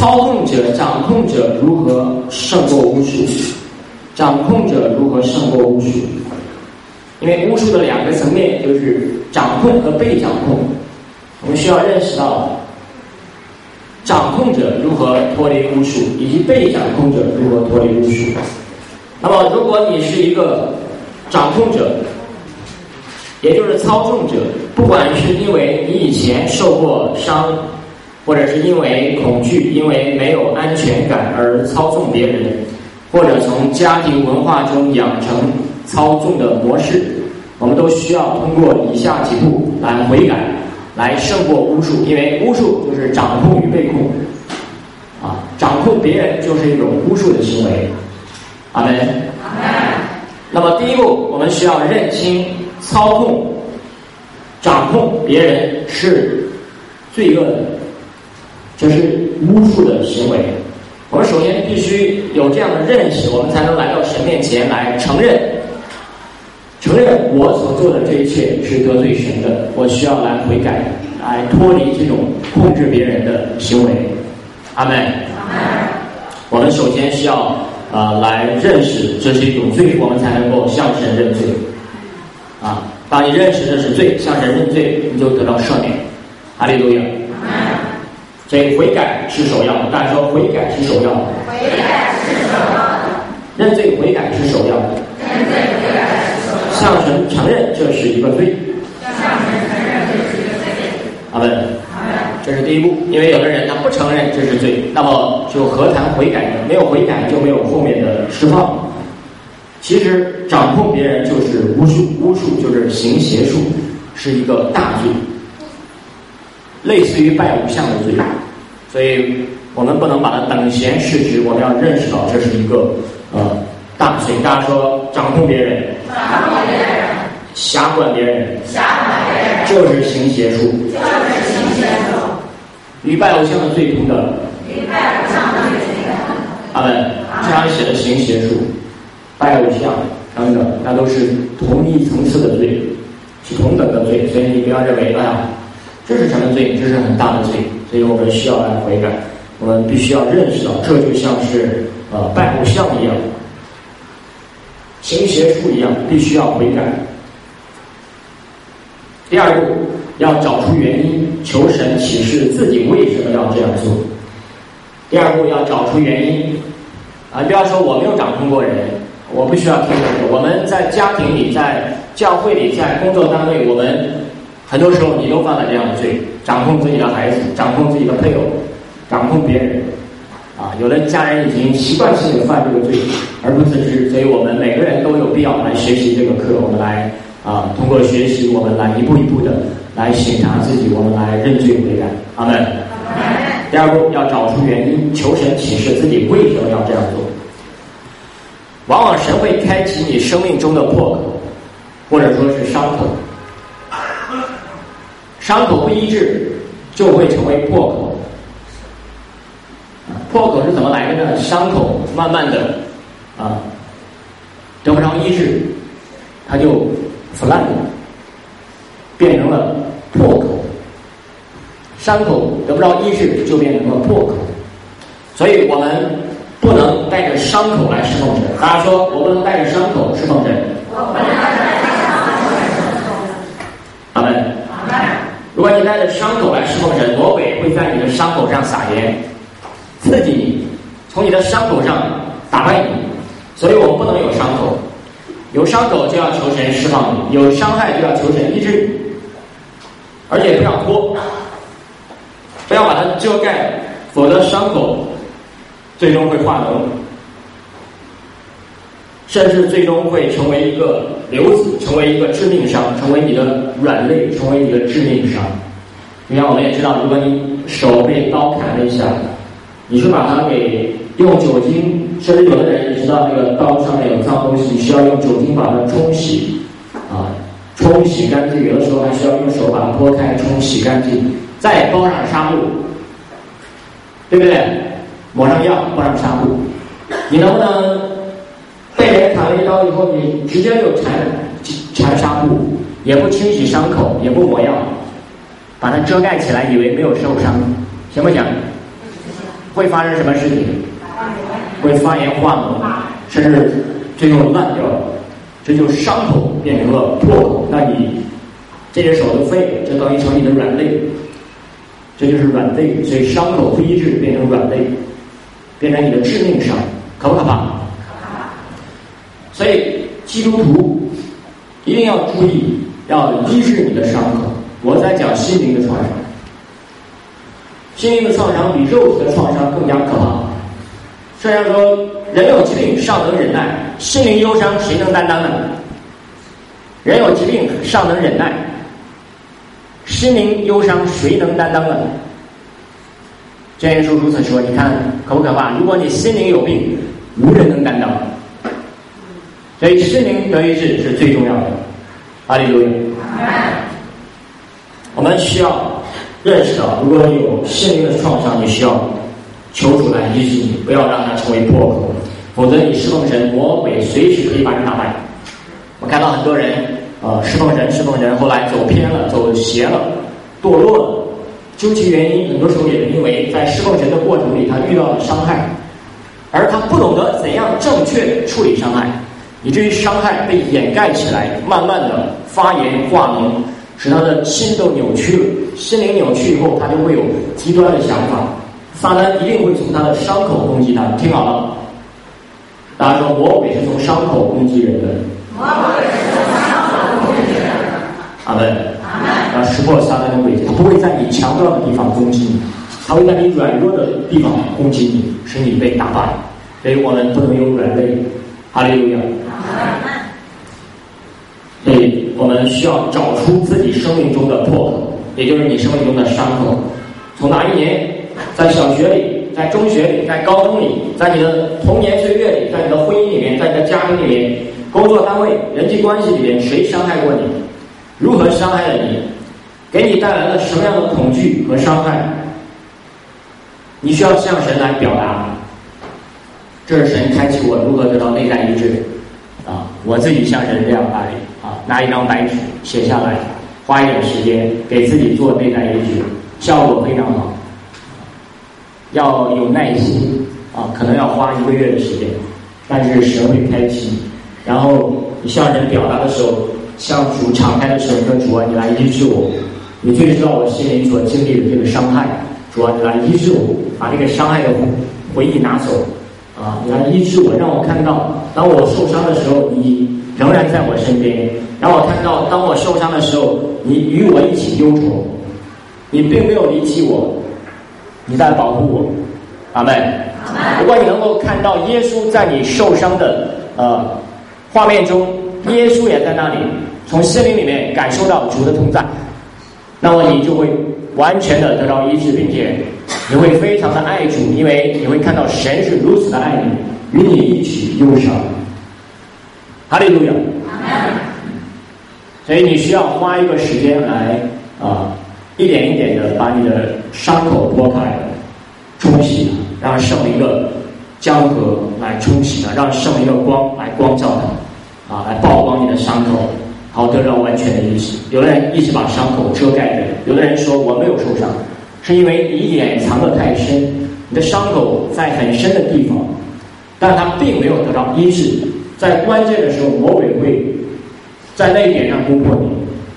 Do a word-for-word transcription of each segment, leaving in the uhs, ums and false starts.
操控者、掌控者如何胜过巫术？掌控者如何胜过巫术？因为巫术的两个层面就是掌控和被掌控，我们需要认识到掌控者如何脱离巫术，以及被掌控者如何脱离巫术。那么，如果你是一个掌控者，也就是操纵者，不管是因为你以前受过伤，或者是因为恐惧，因为没有安全感而操纵别人，或者从家庭文化中养成操纵的模式，我们都需要通过以下几步来悔改，来胜过巫术。因为巫术就是掌控与被控啊，掌控别人就是一种巫术的行为。阿门。 阿门。 那么第一步，我们需要认清操控、掌控别人是罪恶的，这是巫术的行为。我们首先必须有这样的认识，我们才能来到神面前来承认，承认我所做的这一切是得罪神的，我需要来悔改，来脱离这种控制别人的行为。阿门。 阿门。 我们首先需要呃来认识这是一种罪，我们才能够向神认罪。啊，当你认识这是罪，向神认罪，你就得到赦免。哈利路亚。所以悔改是首要的，大家说悔改是首要的。 悔改是首要的。 认罪悔改是首要的。 认罪悔改是首要的。 向神承认这是一个罪。 向神承认这是一个罪。 阿门。 阿门。 这是第一步，因为有的人他不承认这是罪，那么就何谈悔改呢？没有悔改就没有后面的释放。其实掌控别人就是巫术，巫术就是行邪术，是一个大罪，类似于拜偶像的罪，所以我们不能把它等闲视之，我们要认识到这是一个呃大罪。大家说掌控别人， 掌控别人， 辖管别人， 辖管别人， 就是行邪术， 就是行邪术， 与拜偶像的罪同等， 与拜偶像的罪同等。 阿门。这样写的行邪术、拜偶像等等，那都是同一层次的罪，是同等的罪，所以你不要认为哎呀这是什么罪，这是很大的罪，所以我们需要来悔改，我们必须要认识到这就像是呃拜偶像一样，行邪术一样，必须要悔改。第二步，要找出原因，求神启示自己为什么要这样做。第二步，要找出原因啊，不要说我没有掌控过人，我不需要听这个。我们在家庭里，在教会里，在工作单位，我们很多时候你都犯了这样的罪，掌控自己的孩子，掌控自己的配偶，掌控别人啊。有的家人已经习惯性的犯这个罪而不自知，所以我们每个人都有必要来学习这个课，我们来啊，通过学习，我们来一步一步的来省察自己，我们来认罪悔改。阿门。第二步，要找出原因，求神启示自己为什么要这样做。往往神会开启你生命中的破口，或者说是伤口。伤口不医治，就会成为破口。破口是怎么来的呢？伤口慢慢的啊得不着医治，它就腐烂了，变成了破口。伤口得不着医治，就变成了破口。所以我们不能带着伤口来侍奉神。大家说，我不能带着伤口侍奉神。 我不能带着伤口来侍奉神。 阿门。 阿门。 如果你带着伤口来侍奉神，魔鬼会在你的伤口上撒盐，刺激你，从你的伤口上打败你。所以我们不能有伤口。有伤口就要求神释放你，有伤害就要求神医治，而且不要拖，不要把它遮盖，否则伤口最终会化脓，甚至最终会成为一个瘤子，成为一个致命伤，成为你的软肋，成为你的致命伤。就像我们也知道，如果你手被刀砍了一下，你是把它给用酒精，甚至有的人你知道那个刀上面有脏东西，你需要用酒精把它冲洗啊，冲洗干净，有的时候还需要用手把它剥开冲洗干净，再包上纱布，对不对？抹上药，包上纱布。你能不能被人砍了一刀以后，你直接就缠缠纱布，也不清洗伤口，也不抹药，把它遮盖起来，以为没有受伤，行不行？ 会发生什么事情？会发炎化脓，甚至最后烂掉了。这就伤口变成了破口，那你这只手就废了，这等于成你的软肋，这就是软肋。所以伤口不医治变成软肋，变成你的致命伤，可不可怕？所以基督徒一定要注意，要医治你的伤口。我在讲心灵的创伤，心灵的创伤比肉体的创伤更加可怕。圣上说，人有疾病尚能忍耐，心灵忧伤谁能担当呢？人有疾病尚能忍耐，心灵忧伤谁能担当呢？箴言书如此说，你看可不可怕？如果你心灵有病，无人能担当。所以心灵得医治是最重要的。哈利路亚。我们需要认识到，如果你有心灵的创伤，你需要求主来医治你，不要让它成为破口，否则你侍奉神，魔鬼随时可以把你打败。我看到很多人，呃，侍奉神，侍奉神，后来走偏了，走邪了，堕落了。究其原因，很多时候也是因为在侍奉神的过程里，他遇到了伤害，而他不懂得怎样正确处理伤害，以至于伤害被掩盖起来，慢慢的发炎化脓，使他的心都扭曲了。心灵扭曲以后，他就会有极端的想法。撒旦一定会从他的伤口攻击他，听好了。大家说，魔鬼是从伤口攻击人的。 魔鬼是从伤口攻击人的。 阿门。阿门。要识破撒旦的诡计，他不会在你强壮的地方攻击你，他会在你软弱的地方攻击你，使你被打败。所以我们不能有软肋。哈利路亚。所以我们需要找出自己生命中的破口，也就是你生命中的伤口。从哪一年，在小学里，在中学里，在高中里，在你的童年岁月里，在你的婚姻里面，在你的家庭里面，工作单位、人际关系里面，谁伤害过你？如何伤害了你？给你带来了什么样的恐惧和伤害？你需要向神来表达。这是神开启我如何得到内在医治啊！我自己向神这样来啊，拿一张白纸写下来，花一点时间给自己做内在医治，效果非常好。要有耐心啊，可能要花一个月的时间，但是神会开启。然后你向人表达的时候，向主敞开的时候，跟主啊，你来医治我。你最知道我心里所经历的这个伤害，主啊，你来医治我，把这个伤害的回忆拿走啊，你来医治我，让我看到，当我受伤的时候，你仍然在我身边；让我看到，当我受伤的时候，你与我一起忧愁，你并没有离弃我。你在保护我，阿们。如果你能够看到耶稣在你受伤的呃画面中，耶稣也在那里，从心灵里面感受到主的同在，那么你就会完全的得到医治，并且你会非常的爱主，因为你会看到神是如此的爱你，与你一起忧伤。哈利路亚。所以你需要花一个时间来啊。呃一点一点的把你的伤口拨开，冲洗它，让圣灵的江河来冲洗它，让圣灵的光来光照它，啊，来曝光你的伤口，好得到完全的医治。有的人一直把伤口遮盖着，有的人说我没有受伤，是因为你掩藏得太深，你的伤口在很深的地方，但它并没有得到医治。在关键的时候，魔鬼会在那一点上攻破你。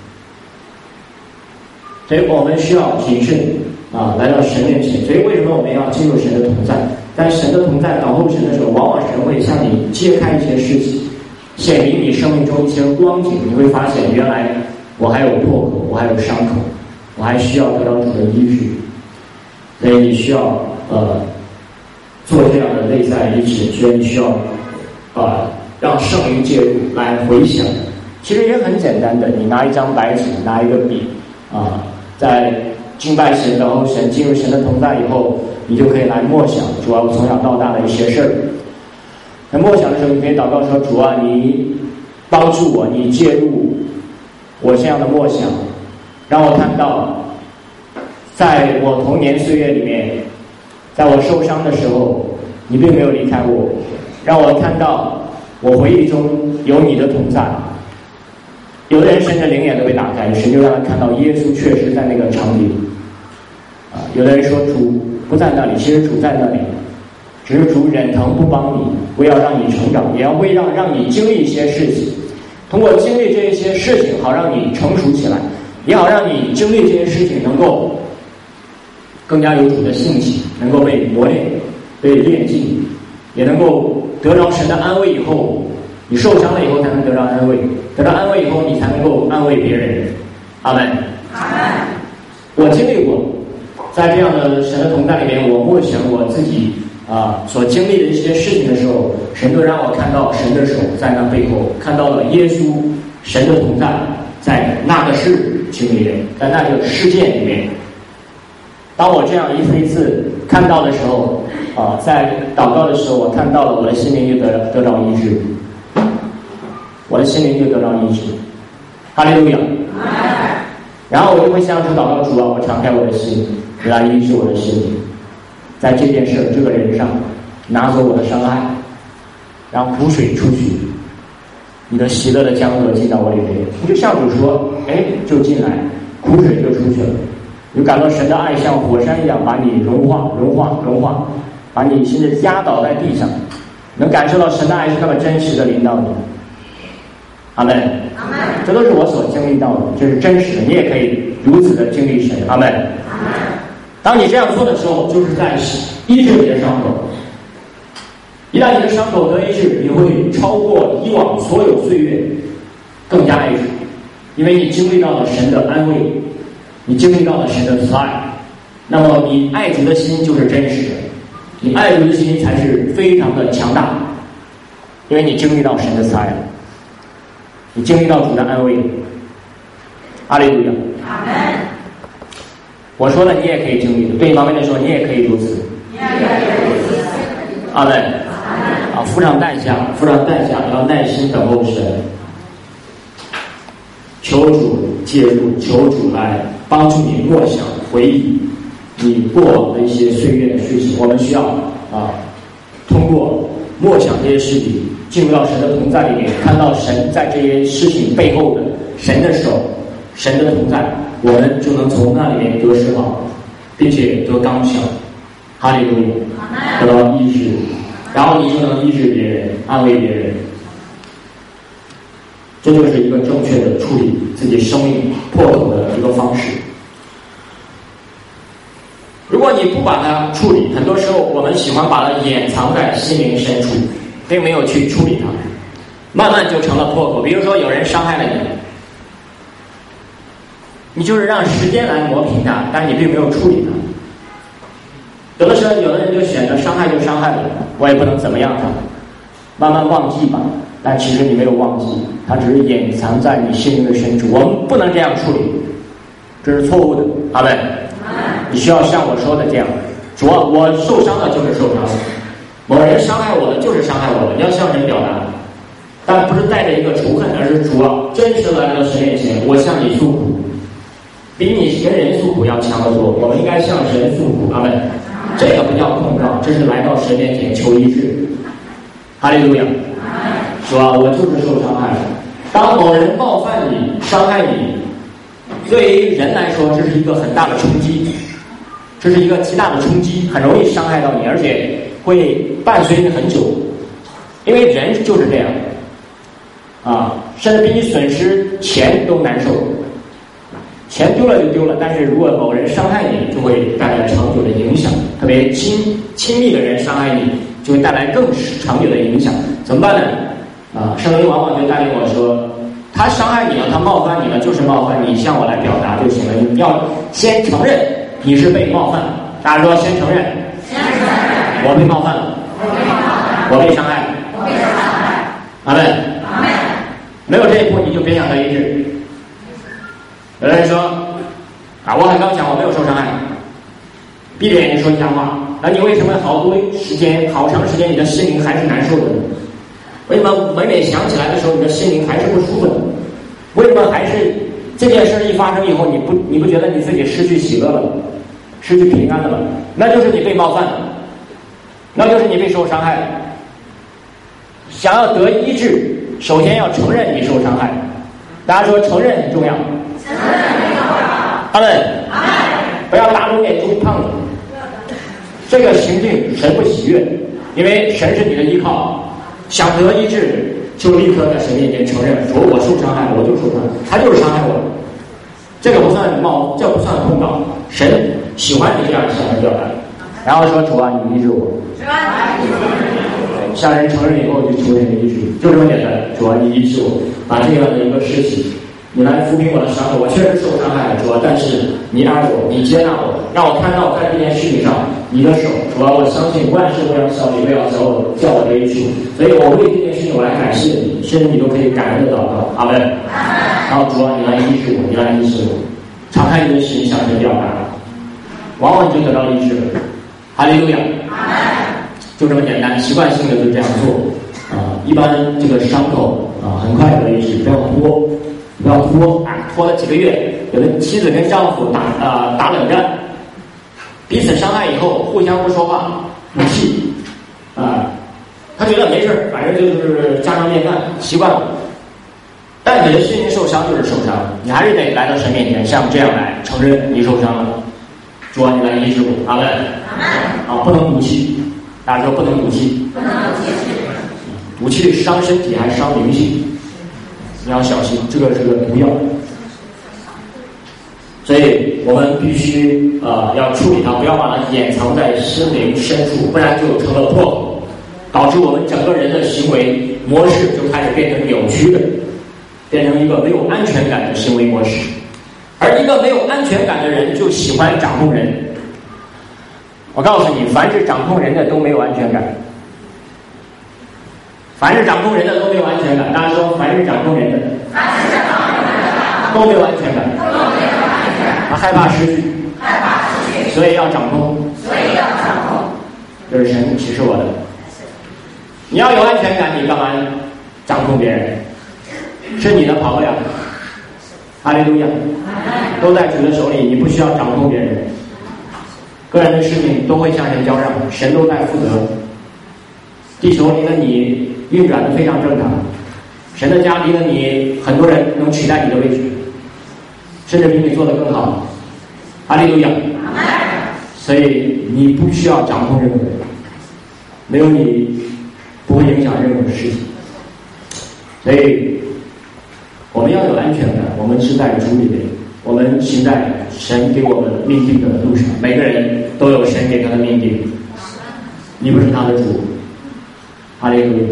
所以我们需要谨慎啊，来到神面前。所以为什么我们要进入神的同在？在神的同在等候神的时候，往往神会向你揭开一些事情，显明你生命中一些光景。你会发现，原来我还有破口，我还有伤口，我还需要得到主的医治。所以你需要呃做这样的内在医治，所以你需要啊、呃、让圣灵介入来回想。其实也很简单的，你拿一张白纸，拿一个笔啊。在敬拜神，然后神进入神的同在以后，你就可以来默想主啊，我从小到大的一些事儿。在默想的时候，你可以祷告说：主啊，你帮助我，你介入我这样的默想，让我看到，在我童年岁月里面，在我受伤的时候，你并没有离开我，让我看到我回忆中有你的同在。有的人甚至灵眼都被打开，神就让他看到耶稣确实在那个场景。啊，有的人说主不在那里，其实主在那里，只是主忍疼不帮你，为要让你成长，也要为让让你经历一些事情，通过经历这一些事情，好让你成熟起来，也好让你经历这些事情能够更加有主的性情，能够被磨练、被炼净，也能够得着神的安慰以后，你受伤了以后才能得到安慰，得到安慰以后你才能够安慰别人。阿们。 阿们。 我经历过，在这样的神的同在里面，我默想我自己啊所经历的一些事情的时候，神都让我看到神的手在那背后，看到了耶稣神的同在在那个事情里面，在那个事件里面。当我这样一次一次看到的时候啊，在祷告的时候，我看到了我的心灵就得得到医治，我的心灵就得到医治。哈利路亚。然后我就会向主祷告，主啊，我敞开我的心，来医治我的心灵，在这件事这个人上拿走我的伤害，让苦水出去，你的喜乐的江河进到我里面。你就向主说，哎，就进来，苦水就出去了。你感到神的爱像火山一样把你融化融化融化，把你甚至压倒在地上，能感受到神的爱是那么真实的临到你。阿们。阿们。这都是我所经历到的，这是真实的，你也可以如此的经历神。阿们。阿们。当你这样做的时候，就是在医治你的伤口。一旦你的伤口得医治，你会超过以往所有岁月更加爱主，因为你经历到了神的安慰，你经历到了神的慈爱，那么你爱主的心就是真实的，你爱主的心才是非常的强大，因为你经历到神的慈爱，你经历到主的安慰。哈利路亚。阿们。我说了，你也可以经历的，对你旁边的说，你也可以如此。阿们。啊，付上代价，付上代价，要耐心等候神，求主介入，求主来帮助你默想回忆你过往的一些岁月的事情。我们需要啊，通过默想这些事情，进入到神的同在里面，看到神在这些事情背后的神的手，神的同在，我们就能从那里面得释放，并且得刚强。哈利路亚，得到医治，然后你就能医治别人，安慰别人。这就是一个正确的处理自己生命破口的一个方式。如果你不把它处理，很多时候我们喜欢把它掩藏在心灵深处，并没有去处理它，慢慢就成了破口。比如说有人伤害了你，你就是让时间来磨平它，但是你并没有处理它。有的时候有的人就选择伤害就伤害了，我也不能怎么样他，慢慢忘记吧。但其实你没有忘记，它只是掩藏在你心灵的深处。我们不能这样处理，这是错误的。阿们。你需要像我说的这样，主啊，我受伤了就是受伤了，某人伤害我的就是伤害我的，你要向人表达，但不是带着一个仇恨，而是主啊，真实来到神面前，我向你诉苦，比你跟人诉苦要强得多。我们应该向神诉苦。阿们。这个不叫控告，这是来到神面前求医治。哈利路亚。主啊，我就是受伤害了。当某人冒犯你、伤害你，对于人来说，这是一个很大的冲击，这是一个极大的冲击，很容易伤害到你，而且会伴随你很久。因为人就是这样，啊，甚至比你损失钱都难受。钱丢了就丢了，但是如果某人伤害你，就会带来长久的影响。特别亲亲密的人伤害你，就会带来更长久的影响。怎么办呢？啊，圣灵往往就带领我说，他伤害你了，他冒犯你了，就是冒犯你，向我来表达就行了。你要先承认你是被冒犯。大家说，先承认，先承认，我被冒犯了，我被冒犯了，我被伤害了，我被伤害了。阿们，阿们。没有这一步，你就别想得医治。有人说啊，我很刚强，我没有受伤害，闭着眼睛说一下话，那你为什么好多时间、好长时间，你的心灵还是难受的呢？为什么每每想起来的时候，你的心灵还是不舒服的？为什么还是这件事一发生以后，你不你不觉得你自己失去喜乐了，失去平安了吗？那就是你被冒犯了，那就是你被受伤害了。想要得医治，首先要承认你受伤害。大家说承认很重要。阿们，阿们，不要打肿脸充胖子。 这个行径神不喜悦，因为神是你的依靠，想得医治就立刻在神面前承认，说我受伤害，我就受伤害，他就是伤害我。这个不算冒，这不算控告，神喜欢你这样向人表达，然后说主啊，你医治我。向人承认以后就求神医治，就这么简单。主啊，你医治我，把这样的一个事情，你来抚平我的伤口。我确实受伤害了，主啊，但是你爱我，你接纳我，让我看到在这件事情上你的手。主啊，我相信万事都要效力，都要叫我叫我得益处。所以我为这件事情我来感谢你，甚至你都可以感恩的祷告。阿门。然后主啊，你来医治我，你来医治我，敞开你的心向神表达，往往你就得到医治了。哈利路亚。就这么简单，习惯性的就这样做啊、呃。一般这个伤口啊、呃，很快得医治，不要拖，不要拖啊，拖了几个月。有的妻子跟丈夫打啊、呃、打冷战，彼此伤害以后，互相不说话，赌气啊、呃，他觉得没事，反正就是家常便饭，习惯了。但你的心灵受伤就是受伤，你还是得来到神面前，像这样来承认你受伤了。主啊，你来医治我，阿门。啊，不能赌气。大家说不能赌气，不能赌气，赌气伤身体还伤灵性，你要小心，这个这个不要。所以我们必须呃要处理它，不要把它掩藏在心灵深处，不然就成了破口，导致我们整个人的行为模式就开始变成扭曲的，变成一个没有安全感的行为模式。而一个没有安全感的人就喜欢掌控人。我告诉你，凡是掌控人的都没有安全感。凡是掌控人的都没有安全感。大家说，凡是掌控人的都没有安全感，他害怕失去，害怕失去，所以要掌控，所以要掌控。这是神启示我的。你要有安全感，你干嘛掌控别人？是你的跑呀！哈利路亚，都在主的手里，你不需要掌控别人。个人的事情都会向神交让，神都在负责。地球离了你运转的非常正常，神的家离了你，很多人能取代你的位置，甚至比你做得更好。哈利路亚！所以你不需要掌控任何人，没有你不会影响任何事情。所以我们要有安全感，我们是在主里面，我们行在神给我们命定的路上，每个人都有神给他的命定，你不是他的主。哈利路亚。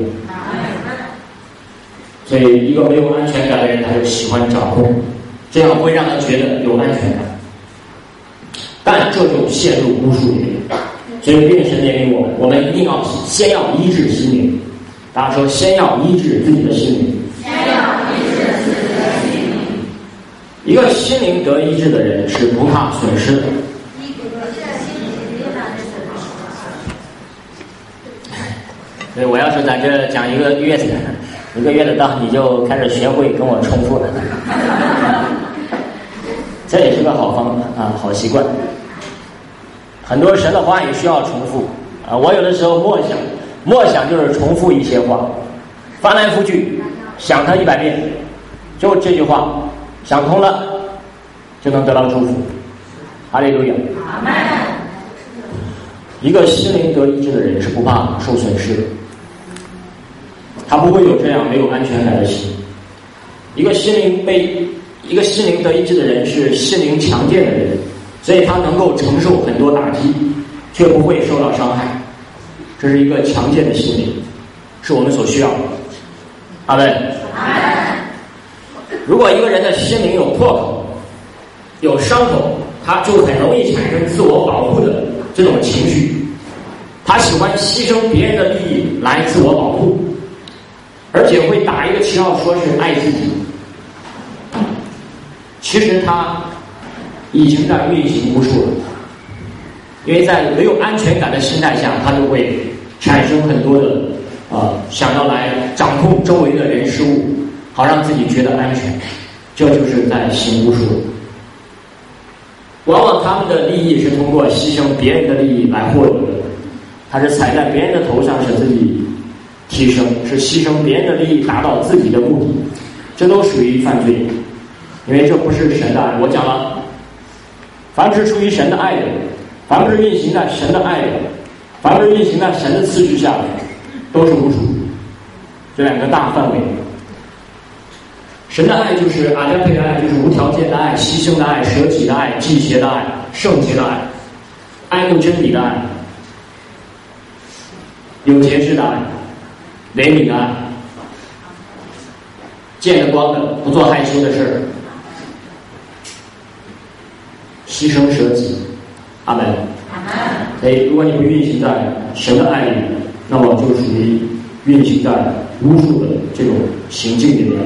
所以一个没有安全感的人，他就喜欢掌控，这样会让他觉得有安全感，但这就陷入巫术里面。所以愿神怜悯我们，我们一定要先要医治心灵。大家说，先要医治自己的心灵。先要医治自己的心灵。一个心灵得医治的人是不怕损失的。所以我要是在这讲一个月子，一个月的道，你就开始学会跟我重复了。这也是个好方法啊，好习惯。很多神的话也需要重复啊。我有的时候默想，默想就是重复一些话，翻来覆去想它一百遍，就这句话想通了，就能得到祝福。哈利路亚。阿门。一个心灵得医治的人是不怕受损失的，他不会有这样没有安全感的心。一个心灵被一个心灵得医治的人是心灵强健的人，所以他能够承受很多打击，却不会受到伤害。这是一个强健的心灵，是我们所需要的。阿们。如果一个人的心灵有破口、有伤口，他就很容易产生自我保护的这种情绪，他喜欢牺牲别人的利益来自我保护，而且会打一个旗号说是爱自己。其实他已经在运行巫术了，因为在没有安全感的心态下，他就会产生很多的呃想要来掌控周围的人事物，好让自己觉得安全，这就是在行巫术。往往他们的利益是通过牺牲别人的利益来获得的，他是踩在别人的头上使自己提升，是牺牲别人的利益达到自己的目的，这都属于犯罪，因为这不是神的爱。我讲了，凡是出于神的爱的， 凡不是运行在神的爱里，凡不是运行在神的次序下的，都是巫术。这两个大范围。神的爱就是阿加佩的爱，就是无条件的爱、牺牲的爱、舍己的爱、祭邪的爱、圣洁的爱、爱慕真理的爱、有节制的爱、怜悯的爱、见得光的、不做害羞的事，牺牲舍己。阿门。所以，如果你不运行在神的爱里，那么就属于运行在巫术的这种行径里面。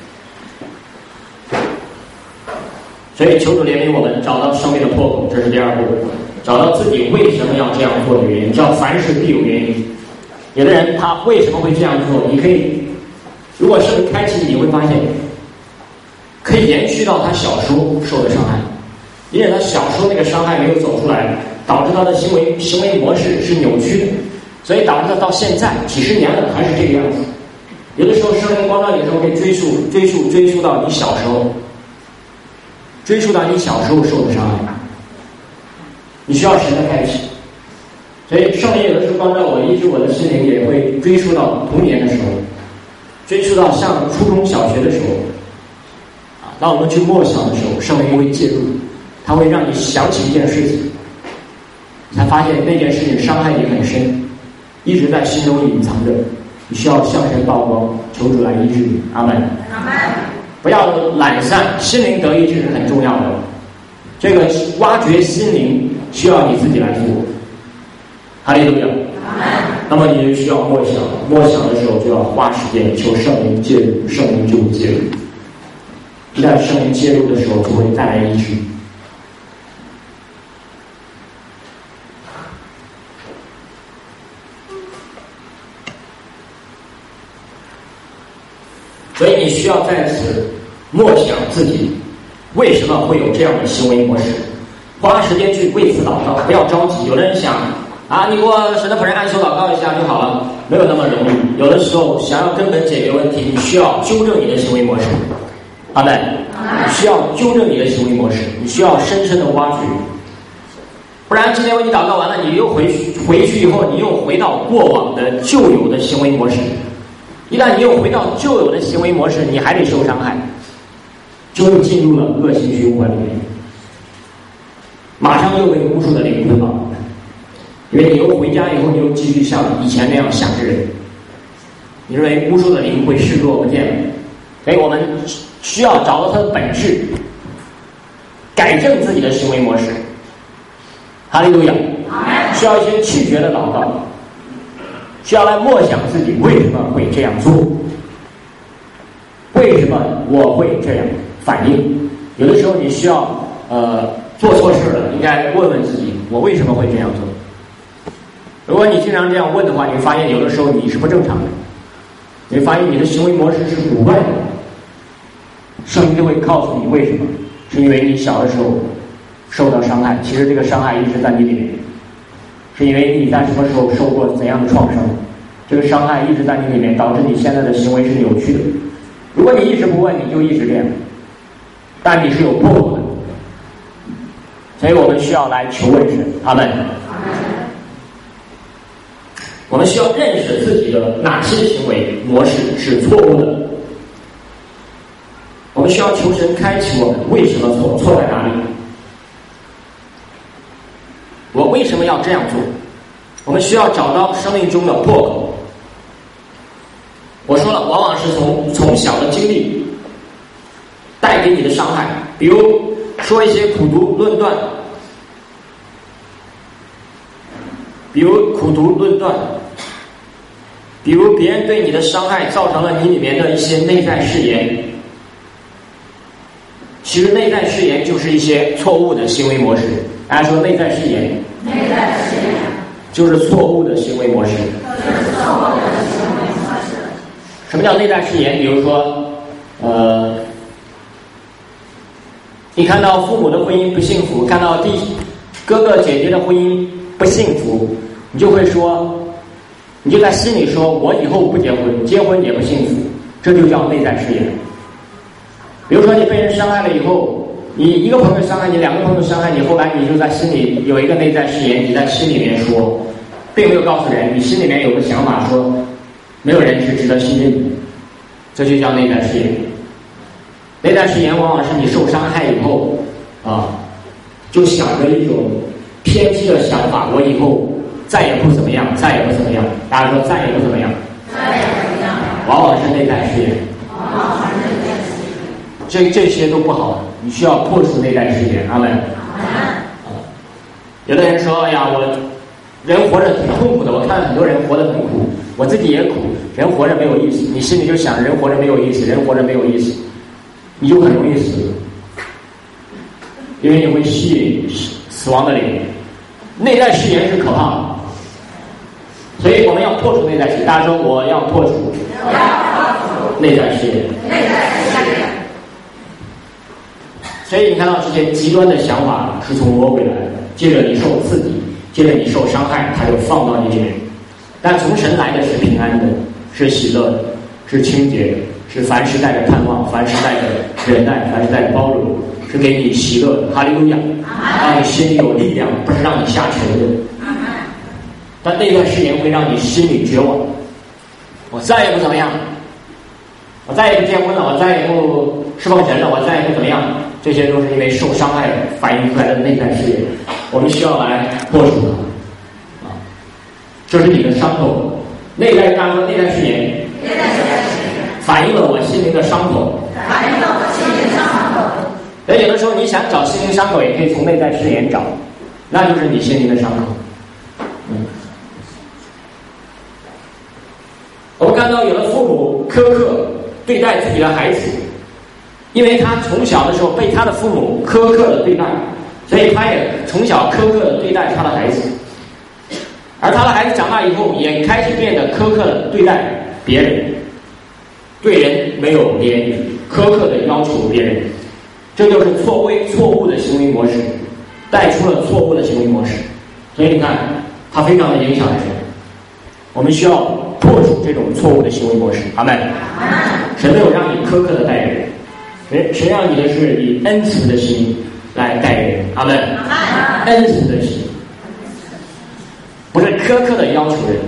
所以，求主怜悯我们，找到生命的破口，这是第二步。找到自己为什么要这样做的原因。叫凡事必有原因。有的人他为什么会这样做？你可以，如果圣灵开启，你会发现，可以延续到他小时候受的伤害。因为他小时候那个伤害没有走出来，导致他的行为行为模式是扭曲的，所以导致他到现在几十年了还是这个样子。有的时候圣灵光照你的时候，可以追溯追溯追溯到你小时候，追溯到你小时候受的伤害。你需要神的开启，所以圣灵有的时候光照我，医治我的心灵，也会追溯到童年的时候，追溯到上初中小学的时候。啊，当我们去默想的时候，圣灵会介入。它会让你想起一件事情，你才发现那件事情伤害你很深，一直在心中隐藏着。你需要向神曝光，求主来医治你。阿门。 阿门。 不要懒散，心灵得医治是很重要的。这个挖掘心灵需要你自己来做。哈利路亚。 阿门。 那么你就需要默想，默想的时候就要花时间求圣灵介入，圣灵就会介入。一旦圣灵介入的时候，就会带来医治。所以你需要在此默想自己为什么会有这样的行为模式，花时间去为此祷告，不要着急。有的人想啊，你给我神的仆人按手祷告一下就好了，没有那么容易。有的时候想要根本解决问题，你需要纠正你的行为模式。阿门。你需要纠正你的行为模式，你需要深深的挖掘，不然今天为你祷告完了，你又回去回去以后，你又回到过往的旧有的行为模式。一旦你又回到旧有的行为模式，你还得受伤害，就又进入了恶性循环里面，马上又被巫术的灵捆绑。因为你又回家以后，你又继续像以前那样想着人，你认为巫术的灵会视若不见了。所以我们需要找到它的本质，改正自己的行为模式。哈利路亚。需要一些拒绝的祷告，需要来默想自己为什么会这样做，为什么我会这样反应。有的时候你需要呃做错事了，应该问问自己，我为什么会这样做。如果你经常这样问的话，你会发现有的时候你是不正常的，你会发现你的行为模式是古怪的。圣经就会告诉你为什么，是因为你小的时候受到伤害，其实这个伤害一直在你里面，是因为你在什么时候受过怎样的创伤，这个伤害一直在你里面，导致你现在的行为是扭曲的。如果你一直不问，你就一直这样，但你是有破口的。所以我们需要来求问神。阿门。我们需要认识自己的哪些行为模式是错误的，我们需要求神开启我们为什么错，错在哪里，我为什么要这样做。我们需要找到生命中的破口。我说了，往往是从从小的经历带给你的伤害，比如说一些苦毒论断，比如苦毒论断，比如别人对你的伤害造成了你里面的一些内在誓言。其实内在誓言就是一些错误的行为模式。大家说内在誓言， 内在誓言就是错误的行为模式。什么叫内在誓言？比如说，呃，你看到父母的婚姻不幸福，看到弟哥哥姐姐的婚姻不幸福，你就会说，你就在心里说，我以后不结婚，结婚也不幸福，这就叫内在誓言。比如说你被人伤害了以后， 你一个朋友伤害你，两个朋友伤害你，后来你就在心里有一个内在誓言，你在心里面说，并没有告诉人，你心里面有个想法说，没有人是值得信任的，这就叫内在誓言。内在誓言往往是你受伤害以后啊，就想着一种偏激的想法，我以后再也不怎么样，再也不怎么样。大家说再也不怎么样， 再也不怎么样， 往往是内在誓言。 往往是内在誓言。 这这些都不好，你需要破除内在誓言。阿门。有的人说：“哎呀，我人活着挺痛苦的，我看很多人活得很苦，我自己也苦，人活着没有意思。”你心里就想人活着没有意思，人活着没有意思，你就很容易死，因为你会吸引死亡的灵。内在誓言是可怕的，所以我们要破除内在誓言。大家说我要破除内在誓言。 内在誓言。 所以你看到这些极端的想法是从魔鬼来的，接着你受刺激，接着你受伤害，他就放到你里面。但从神来的是平安的，是喜乐的，是清洁的，是凡事带着盼望，凡事带着忍耐，凡事带着包容，是给你喜乐的。哈利路亚，让你心里有力量，不是让你下沉的。但那段誓言会让你心里绝望，我再也不怎么样，我再也不结婚了，我再也不侍奉神了，我再也不怎么样。这些都是因为受伤害反映出来的内在誓言，我们需要来破除它。啊，这是你的伤口，内在刚说内在誓言， 内在誓言反映了我心灵的伤口， 反映了我心灵的伤口。 所以有的时候你想找心灵伤口，也可以从内在誓言找，那就是你心灵的伤口。嗯，我们看到有的父母苛刻对待自己的孩子。因为他从小的时候被他的父母苛刻的对待，所以他也从小苛刻的对待他的孩子，而他的孩子长大以后也开始变得苛刻的对待别人，对人没有怜悯，苛刻的要求别人，这就是错位错误的行为模式，带出了错误的行为模式。所以你看，它非常的影响人，我们需要破除这种错误的行为模式。阿们。神没有让你苛刻的待人。谁谁让你的是以恩慈的心来待人，阿们。恩慈的心，不是苛刻的要求人。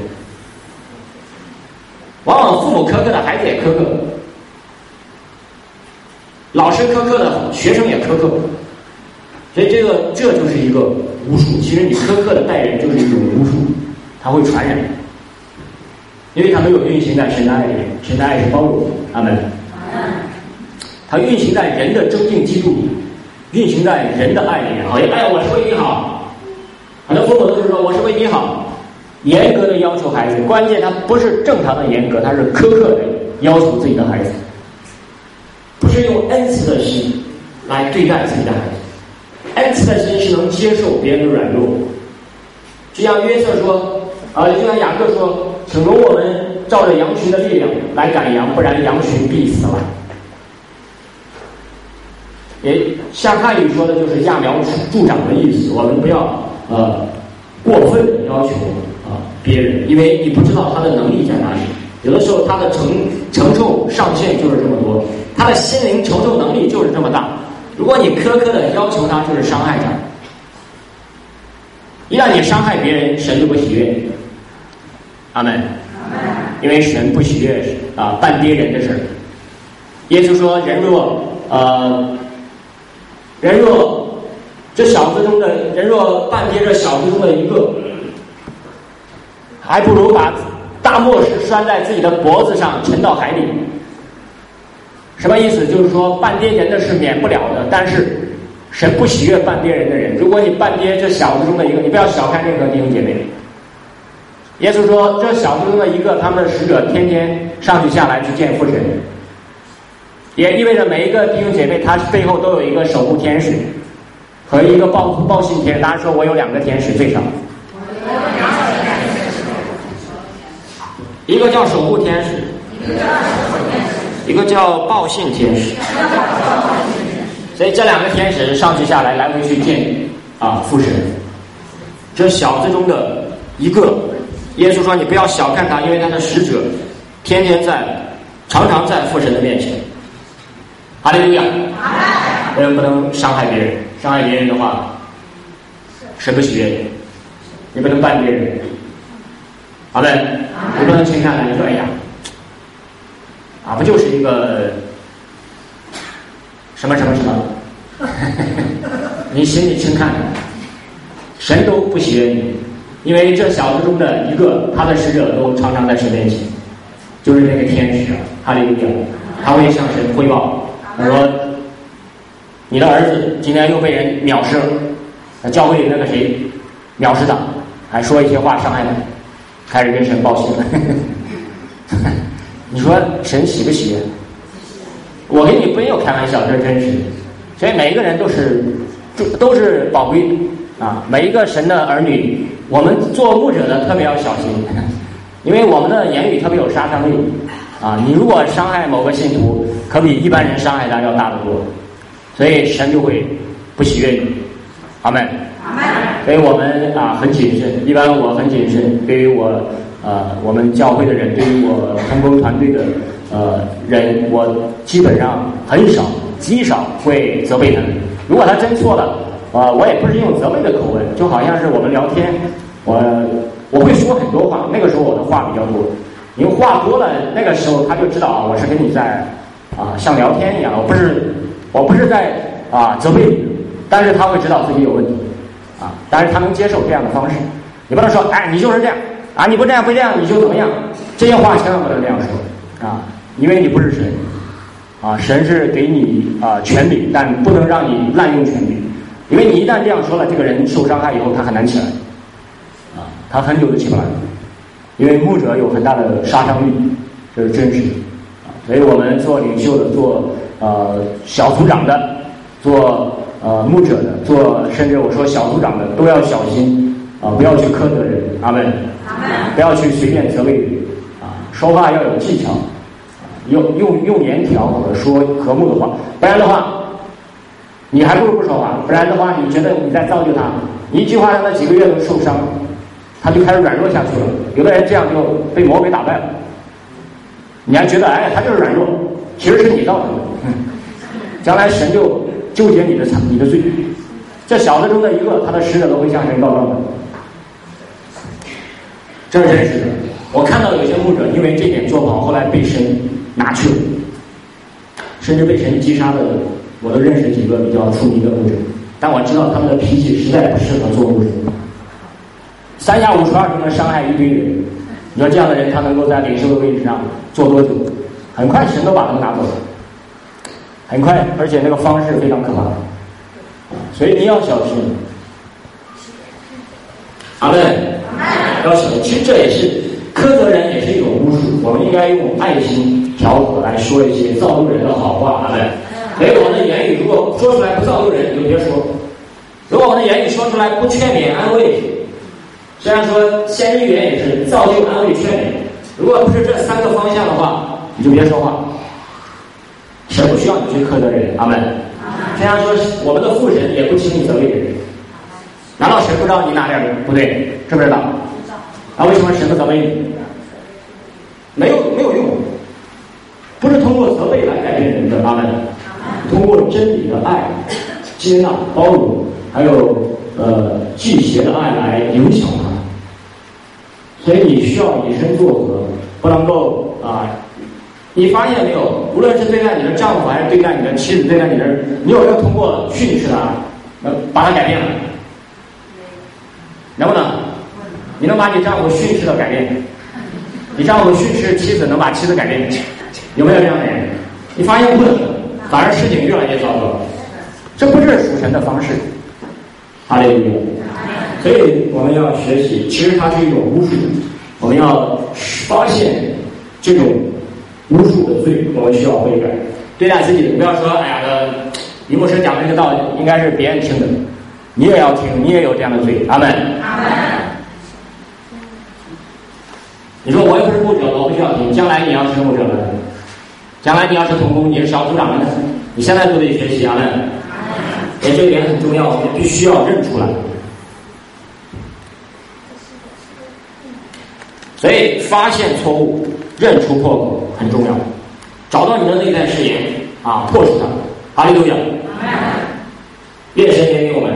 往往父母苛刻的孩子也苛刻，老师苛刻的学生也苛刻，所以这个这就是一个巫术。其实你苛刻的待人就是一种巫术，它会传染，因为它没有运行在神的爱里面，神的爱是包容的，阿们。它运行在人的真正基督里，运行在人的爱里面。好像哎，我是为你好，很多父母都是说我是为你好，严格的要求孩子，关键他不是正常的严格，他是苛刻的要求自己的孩子，不是用恩慈的心来对待自己的孩子。恩慈的心是能接受别人的软弱，就像约瑟说，啊、呃，就像雅各说，请容我们照着羊群的力量来赶羊，不然羊群必死了。也像汉语说的就是揠苗助长的意思，我们不要呃过分的要求啊、呃、别人，因为你不知道他的能力在哪里。有的时候他的承承受上限就是这么多，他的心灵承受能力就是这么大。如果你苛刻的要求他，就是伤害他。一旦你伤害别人，神就不喜悦。阿门。因为神不喜悦啊半跌人的事儿。耶稣说：“人若呃。”人若这小子中的人若半跌这小子中的一个，还不如把大磨石拴在自己的脖子上沉到海里。什么意思？就是说半跌人的是免不了的，但是神不喜悦半跌人的人。如果你半跌这小子中的一个，你不要小看任何弟兄姐妹。耶稣说这小子中的一个，他们的使者天天上去下来去见父神，也意味着每一个弟兄姐妹他背后都有一个守护天使和一个报报信天使。大家说我有两个天使最少，一个叫守护天使，一个叫报信天使。所以这两个天使上去下来来回去见啊父神。这小子中的一个，耶稣说你不要小看他，因为他的使者天天在常常在父神的面前。哈利路亚。 人不能伤害别人，伤害别人的话，神不喜悦你。你不能绊别人，好嘞，你不能轻看他，你说哎呀，啊，不就是一个什么什么什么，你心里轻看，神都不喜悦你，因为这小子中的一个，他的使者都常常在神面前，就是那个天使啊，哈利路亚，他会向神汇报，他说你的儿子今天又被人藐视了，教会那个谁藐视他，还说一些话伤害他，开始跟神报信了。你说神喜不喜悦？我跟你没有开玩笑，这是真实的。所以每一个人都是都是宝贵啊！每一个神的儿女，我们做牧者的特别要小心，因为我们的言语特别有杀伤力啊！你如果伤害某个信徒，可比一般人伤害他要大得多，所以神就会不喜悦你。阿们。所以我们啊很谨慎，一般我很谨慎，对于我呃我们教会的人，对于我同工团队的呃人，我基本上很少极少会责备他们。如果他真错了，呃我也不是用责备的口吻，就好像是我们聊天，我我会说很多话，那个时候我的话比较多，因为话多了，那个时候他就知道啊我是跟你在啊像聊天一样，我不是我不是在啊责备你，但是他会知道自己有问题。啊，但是他能接受这样的方式，你不能说，哎，你就是这样啊，你不这样不这样你就怎么样，这些话千万不能这样说啊，因为你不是神啊，神是给你啊权柄，但不能让你滥用权柄，因为你一旦这样说了，这个人受伤害以后他很难起来啊，他很久都起不来，因为牧者有很大的杀伤力，这是真实的啊，所以我们做领袖的，做呃小组长的，做。呃，牧者的做，甚至我说小组长的都要小心啊、呃，不要去苛责人，阿们，不要去随便责备人啊，说话要有技巧，用用用言调或者说和睦的话，不然的话，你还不如不说话，不然的话，你觉得你在造就他，你一句话让他几个月都受伤，他就开始软弱下去了。有的人这样就被魔鬼打败了，你还觉得哎，他就是软弱，其实是你造成的，将来神就。纠结你的你的罪，这小子中的一个，他的使者都会向神告状的，这是真实的。我看到有些牧者因为这点作跑，后来被神拿去了，甚至被神击杀的，我都认识几个比较出名的牧者，但我知道他们的脾气实在不适合做牧者，三下五除二就能伤害一堆人。你说这样的人，他能够在领袖的位置上做多久？很快神都把他们拿走了。很快，而且那个方式非常可怕，所以你要小心。阿们，要小心。其实这也是苛责人，也是一种巫术。我们应该用爱心调和来说一些造就人的好话。阿们。所以我们的言语如果说出来不造就人，你就别说；如果我们的言语说出来不劝勉安慰，虽然说先知预言也是造就安慰劝勉，如果不是这三个方向的话，你就别说话。神不需要你去苛责人，阿们。这样说，我们的父神也不轻易责备人。难道神不知道你哪点不对？知不知道？那为什么神不责备你？没有没有用，不是通过责备来改变人的，阿们。通过真理的爱、接纳、包容，还有呃忌邪的爱来影响他。所以你需要以身作则，不能够啊。你发现没有？无论是对待你的丈夫，还是对待你的妻子，对待你的，你有没有通过训斥他，能把他改变了？能不能？你能把你丈夫训斥的改变？你丈夫训斥妻子，能把妻子改变？有没有这样的人？你发现不能，反而事情越来越糟糕。这不是属神的方式。哈利路亚。所以我们要学习，其实它是一种巫术，我们要发现这种。无数的罪，我们需要悔改。对待自己的，不要说哎呀，呃，李牧师讲这个道理应该是别人听的，你也要听，你也有这样的罪。阿门。阿门。你说我又不是牧者，我不需要听。将来你要是牧者了，将来你要是同工，你是小组长了，你现在都得学习。阿门。所以这一点很重要，我们必须要认出来。所以发现错误。认出破口很重要，找到你的内在誓言啊，破除它。哈利路亚。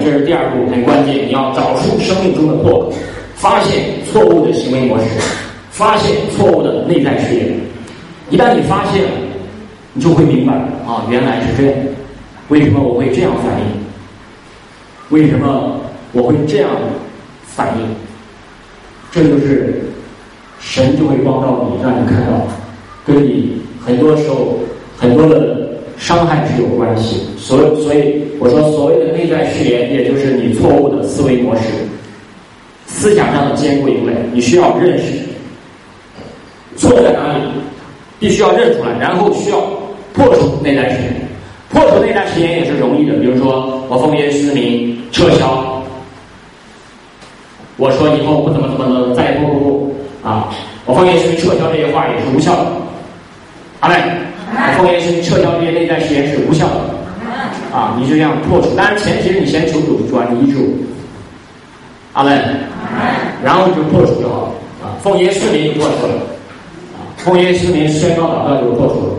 这是第二步，很关键，你要找出生命中的破口，发现错误的行为模式，发现错误的内在誓言。一旦你发现了，你就会明白啊，原来是这样。为什么我会这样反应？为什么我会这样反应？这就是神就会帮到你，让你看到跟你很多时候很多的伤害是有关系。所以所以我说，所谓的内在誓言，也就是你错误的思维模式，思想上的坚固营垒，你需要认识错在哪里，必须要认出来，然后需要破除内在誓言。破除内在誓言也是容易的，比如说我奉耶稣名撤销，我说以后不怎么怎么的，再不不不啊，我奉耶稣名撤销这些话也是无效的。阿们，我奉耶稣名撤销这些内在誓言是无效的啊，你就这样破除。当然前提是你先求主，主啊你医治我。阿们，然后你就破除就好了啊，奉耶稣名就破除了啊，奉耶稣名宣告祷告就破除了。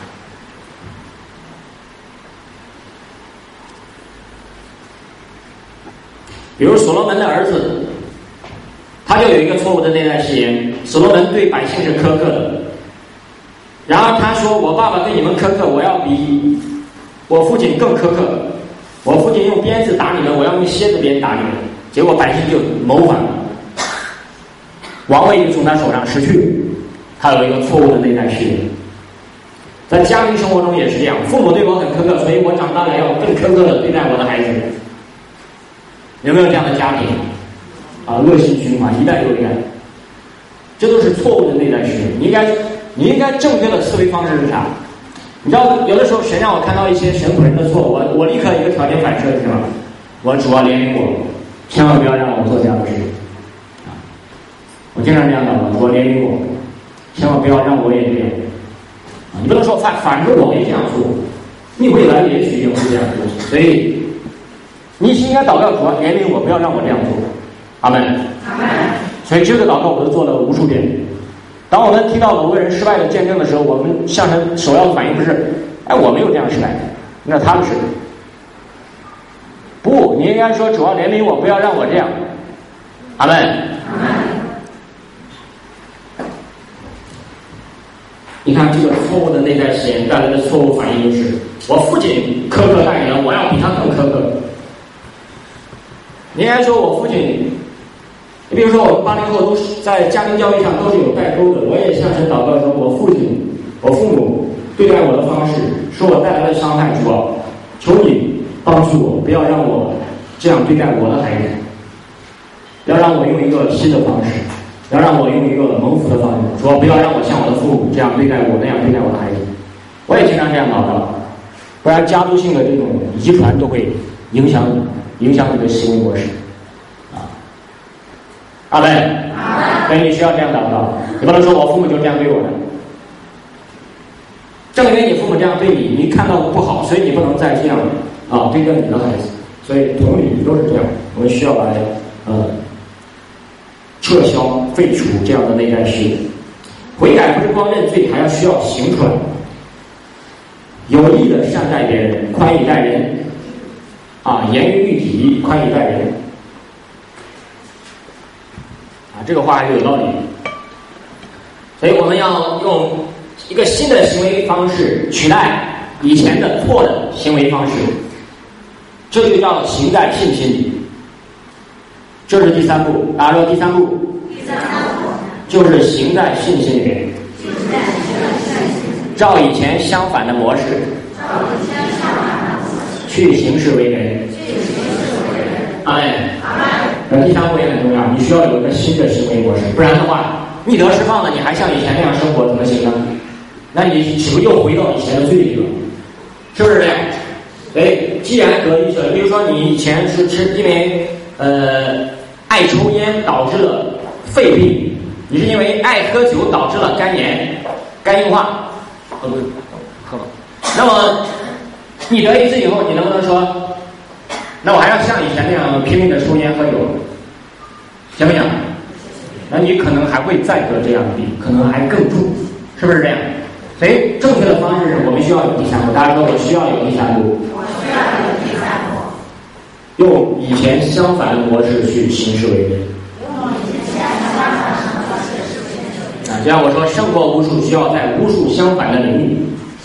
比如所罗门的儿子，他就有一个错误的内在誓言。所罗门对百姓是苛刻的，然而他说：“我爸爸对你们苛刻，我要比我父亲更苛刻。我父亲用鞭子打你们，我要用蝎子鞭打你们。”结果百姓就谋反了，王位就从他手上失去了。他有一个错误的内在誓言。在家庭生活中也是这样，父母对我很苛刻，所以我长大了要更苛刻的对待我的孩子。有没有这样的家庭啊？恶性循环，一代又一代，这都是错误的内在誓言。你应该，你应该正确的思维方式是啥？你知道，有的时候神让我看到一些神仆人的错误，我我立刻一个条件反射是什么？我主要怜悯我，千万不要让我做这样的事情啊！我经常这样的，我怜悯我，千万不要让我也这样啊！你不能说反反正我没这样做，你未来也许也会这样做，所以。你应该祷告主啊，怜悯我，不要让我这样做。阿门。阿门。所以这个祷告我都做了无数遍。当我们听到某个人失败的见证的时候，我们向神首要的反应不是，哎，我没有这样失败，那他们是。不，你应该说主啊，怜悯我，不要让我这样。阿门。阿门。你看这个错误的内在誓言带来的错误反应就是，我父亲苛刻待人，我要比他更苛刻。你应该说我父亲，你比如说我们八零后都是在家庭教育上都是有代沟的，我也向神祷告说，我父亲、我父母对待我的方式，使我带来的伤害，主啊，求你帮助我，不要让我这样对待我的孩子，要让我用一个新的方式，要让我用一个蒙福的方式，主啊，不要让我像我的父母这样对待我，那样对待我的孩子。我也经常这样祷告，不然家族性的这种遗传都会影响你。影响你的行为模式，啊，阿门，所以你需要这样祷告。你不能说我父母就这样对我的，正因为你父母这样对你，你看到的不好，所以你不能再这样啊对待你的孩子。所以同理都是这样，我们需要来呃撤销、废除这样的内在誓言。悔改不是光认罪，还要需要行出来。有意的善待别人，宽以待人。啊，严于律己，宽以待人。啊，这个话还是有道理。所以我们要用一个新的行为方式取代以前的错的行为方式，这就叫行在信心里。这是第三步，大家说第三步。第三步就是行在信心里面。照以前相反的模式。照以前相反的模式。去行事为人。阿门。那第三步也很重要，你需要有一个新的行为模式，不然的话，逆得释放的你还像以前那样生活，怎么行呢？那你岂不又回到以前的罪里了？是不是这样？哎，既然得医者，比如说你以前是吃，因为呃爱抽烟导致了肺病，你是因为爱喝酒导致了肝炎、肝硬化，喝不喝吧？那么你得一次以后，你能不能说，那我还要像以前那样拼命的抽烟喝酒，行不行？那你可能还会再得这样的病，可能还更重，是不是这样？所以正确的方式是我们需要有第三步。大家说我需要有第三步，我需要有第三步，用以前相反的模式去行事为人。啊，就像我说，胜过巫术需要在巫术相反的领域。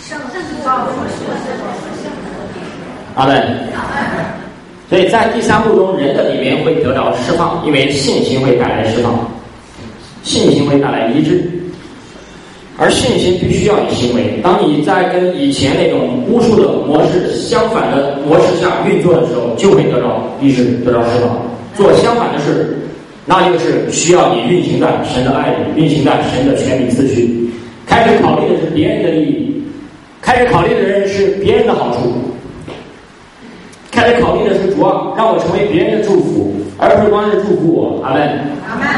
阿门。所以在第三步中，人的里面会得到释放，因为信心会带来释放，信心会带来医治，而信心必须要有行为。当你在跟以前那种巫术的模式相反的模式下运作的时候，就会得到医治，得到释放。做相反的事，那就是需要你运行在神的爱里，运行在神的权柄次序，开始考虑的是别人的利益，开始考虑的人是别人的好处，开始考虑的是主啊，让我成为别人的祝福，而不是光是祝福我。阿门。 阿门。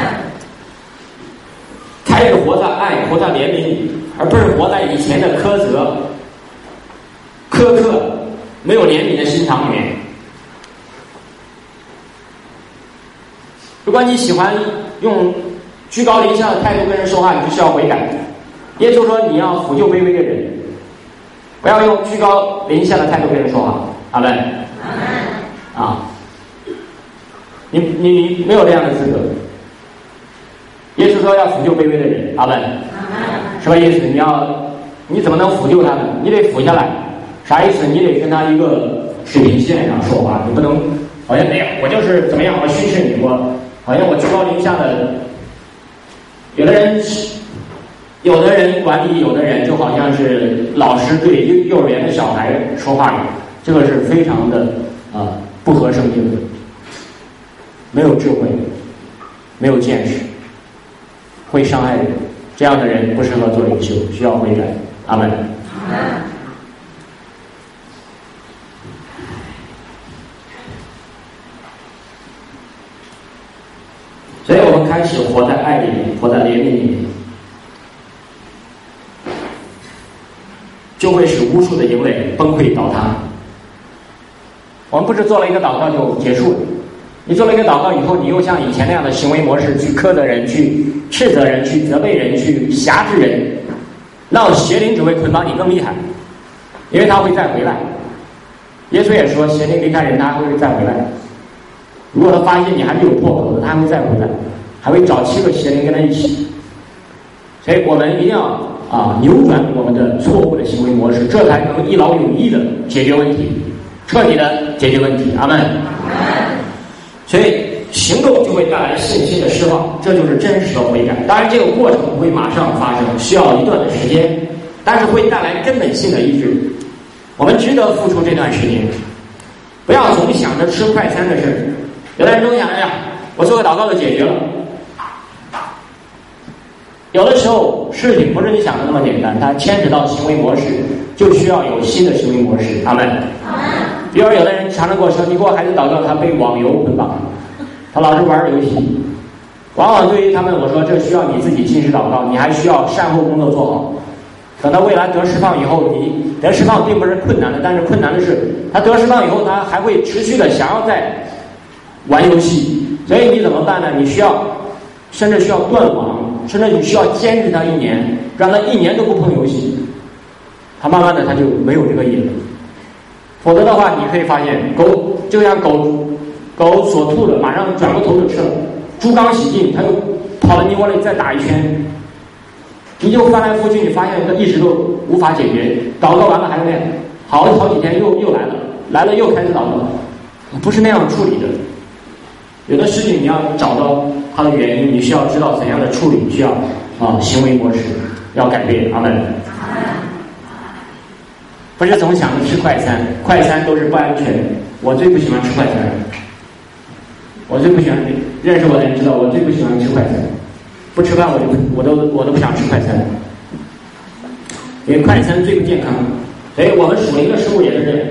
开始活在爱、活在怜悯里，而不是活在以前的苛责、苛刻、没有怜悯的心肠里面。如果你喜欢用居高临下的态度跟人说话，你就需要悔改。也就是说，你要抚救卑微的人，不要用居高临下的态度跟人说话。阿门。 阿门。 啊，你你你没有这样的资格。耶稣说要抚救卑微的人，阿门。什么意思？你要你怎么能抚救他们？你得俯下来，啥意思？你得跟他一个水平线上说话，你不能好像没有，我就是怎么样，我训斥你，我好像我居高临下的。有的人，有的人管理，有的人就好像是老师对幼幼儿园的小孩说话一样，这个是非常的啊、呃、不合圣经的，没有智慧，没有见识。会伤害人，这样的人不适合做领袖，需要悔改。阿门。 阿门。 所以我们开始活在爱里面，活在怜悯里面，就会使无数的营垒崩溃倒塌。我们不是做了一个祷告就结束了。你做了一个祷告以后，你又像以前那样的行为模式去苛责人，去斥责人，去责备人，去辖制人，那邪灵只会捆绑你更厉害，因为他会再回来。耶稣也说，邪灵离开人，他会再回来。如果他发现你还是有破口的，他还会再回来，还会找七个邪灵跟他一起。所以我们一定要啊扭转我们的错误的行为模式，这才能一劳永逸的解决问题，彻底的解决问题。阿门。所以行动就会带来信心的释放，这就是真实的悔改。当然这个过程不会马上发生，需要一段的时间，但是会带来根本性的医治。我们值得付出这段时间，不要总想着吃快餐的事。有的人都想哎呀，我做个祷告就解决了。有的时候事情不是你想的那么简单，它牵扯到行为模式，就需要有新的行为模式。阿门。 阿门。 比如有的人常常跟我说，你给我孩子祷告，他被网游捆绑，他老是玩游戏。往往对于他们我说，这需要你自己进食祷告，你还需要善后工作做好。等到未来得释放以后，你得释放并不是困难的，但是困难的是他得释放以后，他还会持续的想要再玩游戏。所以你怎么办呢？你需要甚至需要断网，甚至你需要坚持他一年，让他一年都不碰游戏，他慢慢的他就没有这个瘾了。否则的话，你可以发现狗就像狗狗所吐的，马上转过头就吃了。猪刚洗净，它又跑到你窝里再打一圈，你就翻来覆去，你发现它一直都无法解决。祷告完了还是那样，好好几天又又来了，来了又开始祷告，不是那样处理的。有的事情你要找到它的原因，你需要知道怎样的处理，需要啊行为模式要改变。阿门。不是总想着吃快餐，快餐都是不安全的。我最不喜欢吃快餐，我最不喜欢，认识我的人知道我最不喜欢吃快餐。不吃饭我就我都我都不想吃快餐，因为快餐最不健康。所以我们属灵的食物也是这样。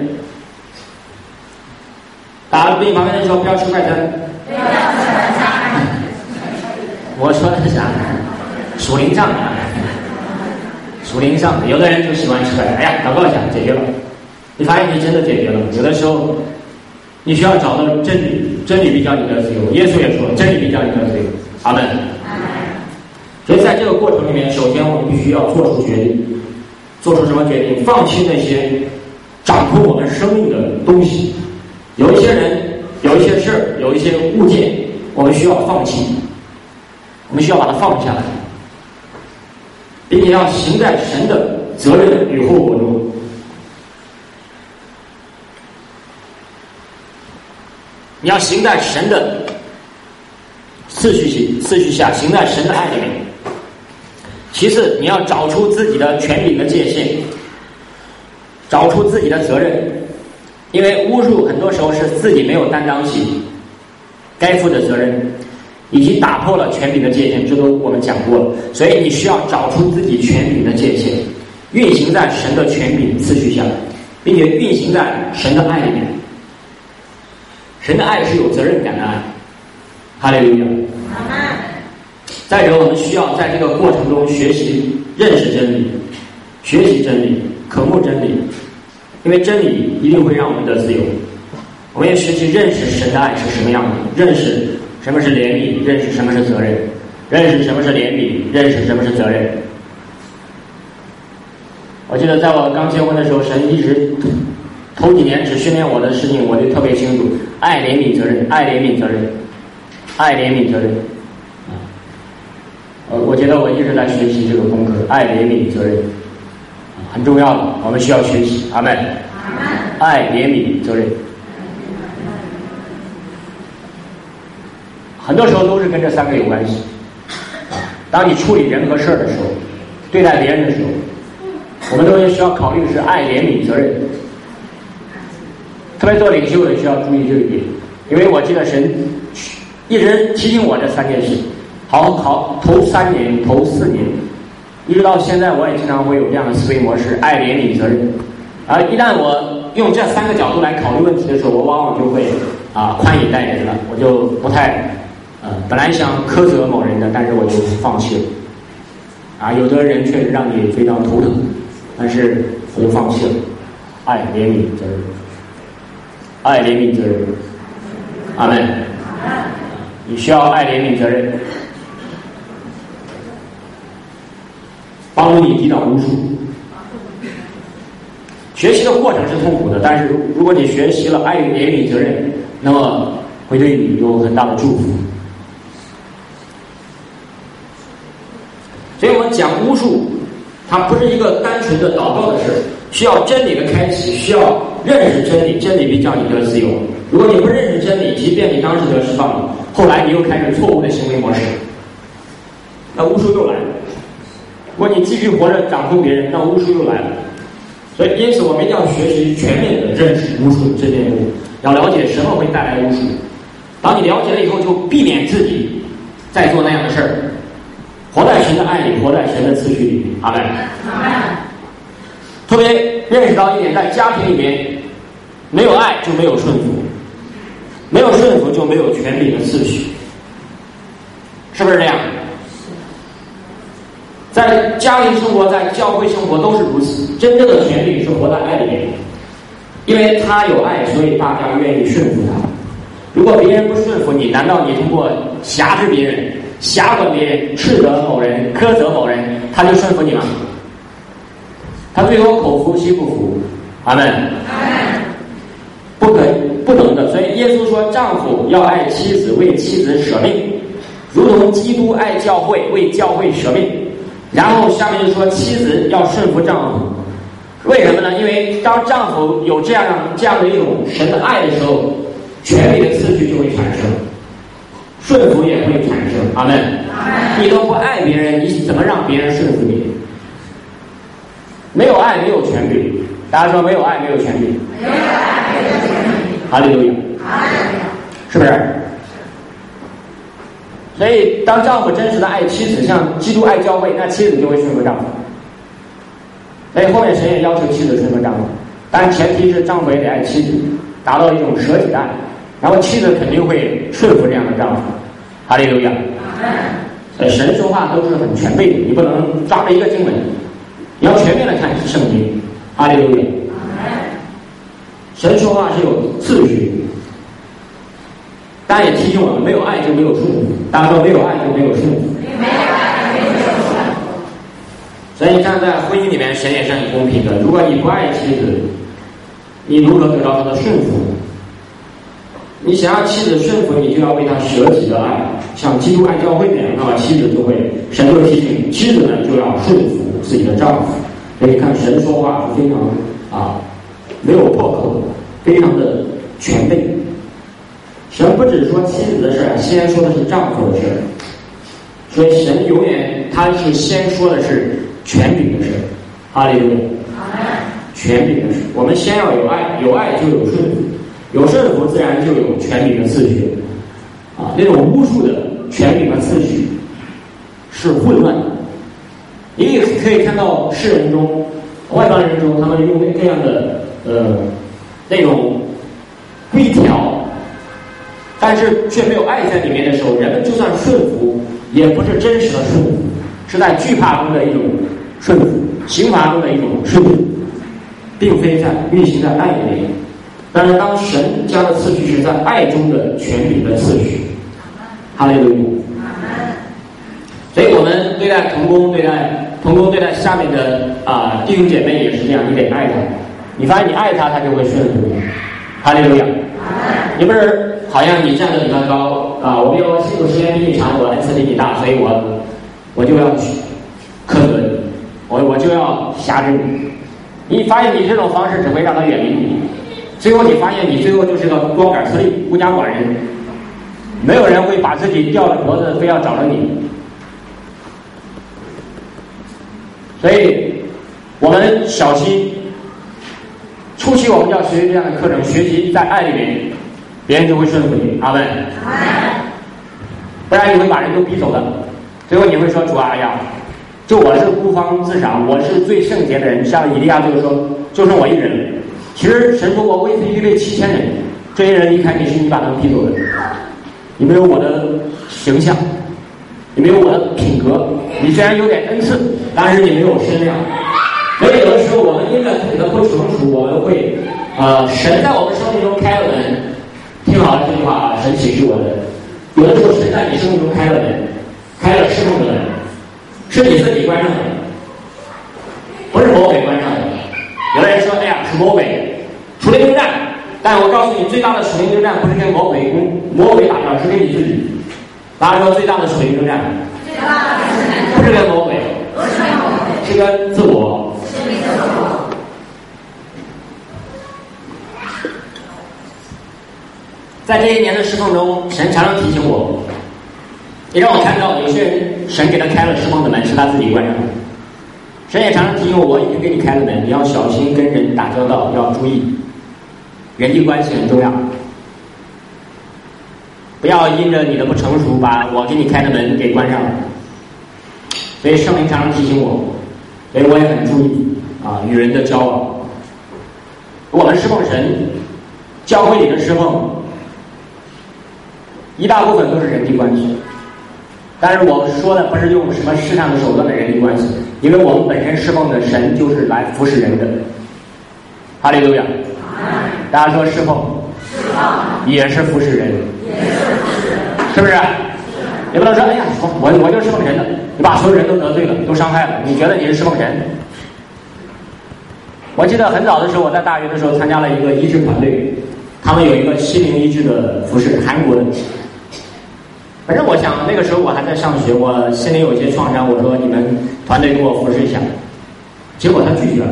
打对旁边人说不要吃快餐， 不要吃快餐。 我说的是啥？属灵上的。属灵上的，有的人就喜欢吃快餐，哎呀，祷告一下解决了。你发现你真的解决了。有的时候，你需要找到真理，真理必叫你得自由。耶稣也说，真理必叫你得自由。阿门。所以在这个过程里面，首先我们必须要做出决定，做出什么决定？放弃那些掌控我们生命的东西。有一些人有一些事儿，有一些物件，我们需要放弃，我们需要把它放下来，并且要行在神的责任与后果中。你要行在神的次序次序下，行在神的爱里面。其次，你要找出自己的权柄的界限，找出自己的责任，因为巫术很多时候是自己没有担当起该负的责任，以及打破了权柄的界限，这都我们讲过了。所以你需要找出自己权柄的界限，运行在神的权柄次序下，并且运行在神的爱里面。神的爱是有责任感的爱，哈利路亚。再者，我们需要在这个过程中学习认识真理，学习真理，渴慕真理，因为真理一定会让我们得自由。我们也学习认识神的爱是什么样的，认识什么是怜悯，认识什么是责任，认识什么是怜悯，认识什么是责任。我记得在我刚结婚的时候，神一直头几年只训练我的事情，我就特别清楚：爱、怜悯、责任，爱、怜悯、责任，爱、怜悯、责任。呃，我觉得我一直在学习这个功课，爱、怜悯、责任，很重要的，我们需要学习。阿们。爱、怜悯、责任，很多时候都是跟这三个有关系。当你处理人和事儿的时候，对待别人的时候，我们都需要考虑的是爱、怜悯、责任。特别做领袖的需要注意这一点，因为我记得神一直提醒我这三件事。好好，头三年、头四年，一直到现在，我也经常会有这样的思维模式：爱、怜悯、责任。而一旦我用这三个角度来考虑问题的时候，我往往就会啊宽以待人了，我就不太呃，本来想苛责某人的，但是我就放弃了。啊，有的人确实让你非常头疼，但是我就放弃了。爱、怜悯、责任，爱、怜悯、责任。阿们。你需要爱、怜悯、责任。帮助你抵挡巫术。学习的过程是痛苦的，但是如果你学习了爱与怜悯、责任，那么会对你有很大的祝福。所以我们讲巫术，它不是一个单纯的祷告的事，需要真理的开启，需要认识真理，真理必叫你得自由。如果你不认识真理，即便你当时得释放了，后来你又开始错误的行为模式，那巫术又来了。如果你继续活着掌控别人，那巫术又来了。所以因此我们一定要学习全面的认识巫术这件物，要了解什么会带来巫术。当你了解了以后，就避免自己再做那样的事儿，活在神的爱里，活在神的次序里面。阿们。特别认识到一点，在家庭里面没有爱就没有顺服，没有顺服就没有权柄的次序，是不是这样？在家庭生活，在教会生活都是如此。真正的权柄是活在爱里面，因为他有爱，所以大家愿意顺服他。如果别人不顺服你，难道你通过辖制别人、辖管别人、斥责某人、苛责某人，他就顺服你吗？他最多口服心不服。阿们。不可不能的。所以耶稣说，丈夫要爱妻子，为妻子舍命，如同基督爱教会，为教会舍命。然后下面就说，妻子要顺服丈夫。为什么呢？因为当丈夫有这样这样的一种神的爱的时候，权力的次序就会产生，顺服也会产生。阿们。你都不爱别人，你怎么让别人顺服你？没有爱，没有权柄。大家说，没有爱，没有权柄。没有爱，没有权柄。哈利路亚。哈利路亚。是不是？所以，当丈夫真实的爱妻子，像基督爱教会，那妻子就会顺服丈夫。所以后面神也要求妻子顺服丈夫，当然前提是丈夫也得爱妻子，达到一种舍己的爱，然后妻子肯定会顺服这样的丈夫。哈利路亚。呃，神说话都是很全备的，你不能抓着一个经文，你要全面的看圣经。哈利路亚。神说话是有次序。当然也提醒我们，没有爱就没有顺服。大家说，没有爱就没有顺服。没有爱就没有顺服。所以站在婚姻里面，神也是很公平的。如果你不爱妻子，你如何得到她的顺服？ 你想要妻子顺服，你就要为他舍己的爱，像基督爱教会那样，那么妻子就会，神就会提醒妻子呢就要顺服自己的丈夫。所以你看神说话是非常啊没有破口，非常的全备。神不只说妻子的事，先说的是丈夫的事。所以神永远他是先说的是权柄的事。哈利路亚，权柄的事。我们先要有爱，有爱就有顺服，有顺服自然就有权柄的次序。啊，那种巫术的权柄的次序是混乱的。你也可以看到世人中、外邦人中，他们用那样的呃那种规条，但是却没有爱在里面的时候，人们就算顺服，也不是真实的顺服，是在惧怕中的一种顺服，刑罚中的一种顺服，并非在运行在爱里面。但是当神加的次序是在爱中的权柄的次序。哈利路亚。所以我们对待同工，对待同工，对待下面的啊、呃、弟兄姐妹也是这样，你得爱他。你发现你爱他，他就会顺服你。哈利路亚。你不是好像你站得比他高啊，我比我信主时间比你长，我恩赐比你大，所以我我就要苛责你，我我就要辖制你。你发现你这种方式只会让他远离你，最后你发现你最后就是个光杆司令，孤家寡人，没有人会把自己吊着脖子非要找着你。所以我们小期初期我们就要学习这样的课程，学习在爱里面，别人就会顺服你。阿们。不然你会把人都逼走的，最后你会说主啊，哎呀，就我是孤芳自赏，我是最圣洁的人，像以利亚就是说就剩我一人了。其实神说我为此预备七千人，这些人离开你是你把他们逼走的，你没有我的形象，你没有我的品格，你虽然有点恩赐，但是你没有身量。所以有的时候我们因为自己的不成熟，我们会呃神在我们生命中开了门。听好了这句话啊，神启示我的，有的时候神在你生命中开了门，开了侍奉的门，是你自己关上的，不是魔鬼关上的。有的人说哎呀是魔鬼属灵征战，但我告诉你，最大的属灵征战不是跟魔鬼攻魔鬼打仗，是跟你自己。大家说最大的属灵征战不是跟魔鬼，是跟自我。在这一年的侍奉中，神常常提醒我，也让我看到有些人神给他开了侍奉的门，是他自己关上的。神也常常提醒我，我已经给你开了门，你要小心跟人打交道，要注意人际关系很重要，不要因着你的不成熟把我给你开的门给关上了。所以圣灵常常提醒我，所以我也很注意啊与人的交往。我们侍奉神，教会里的侍奉一大部分都是人际关系，但是我说的不是用什么世上的手段的人际关系，因为我们本身侍奉的神就是来服侍人的。哈利路亚！大家说侍奉也是服侍人，是不是？你不能说哎呀，我我就是侍奉神的，你把所有人都得罪了，都伤害了，你觉得你是侍奉神？我记得很早的时候，我在大学的时候参加了一个医治团队，他们有一个心灵医治的服侍，韩国的。反正我想那个时候我还在上学，我心里有一些创伤，我说你们团队给我服侍一下，结果他拒绝了。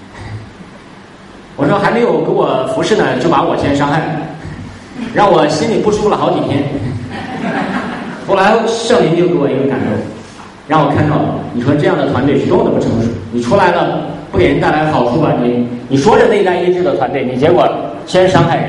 我说还没有给我服侍呢，就把我先伤害了，让我心里不舒服了好几天。后来圣灵就给我一个感动，让我看到你说这样的团队是多么的不成熟，你出来了不给人带来好处吧？你你说着内在医治的团队，你结果先伤害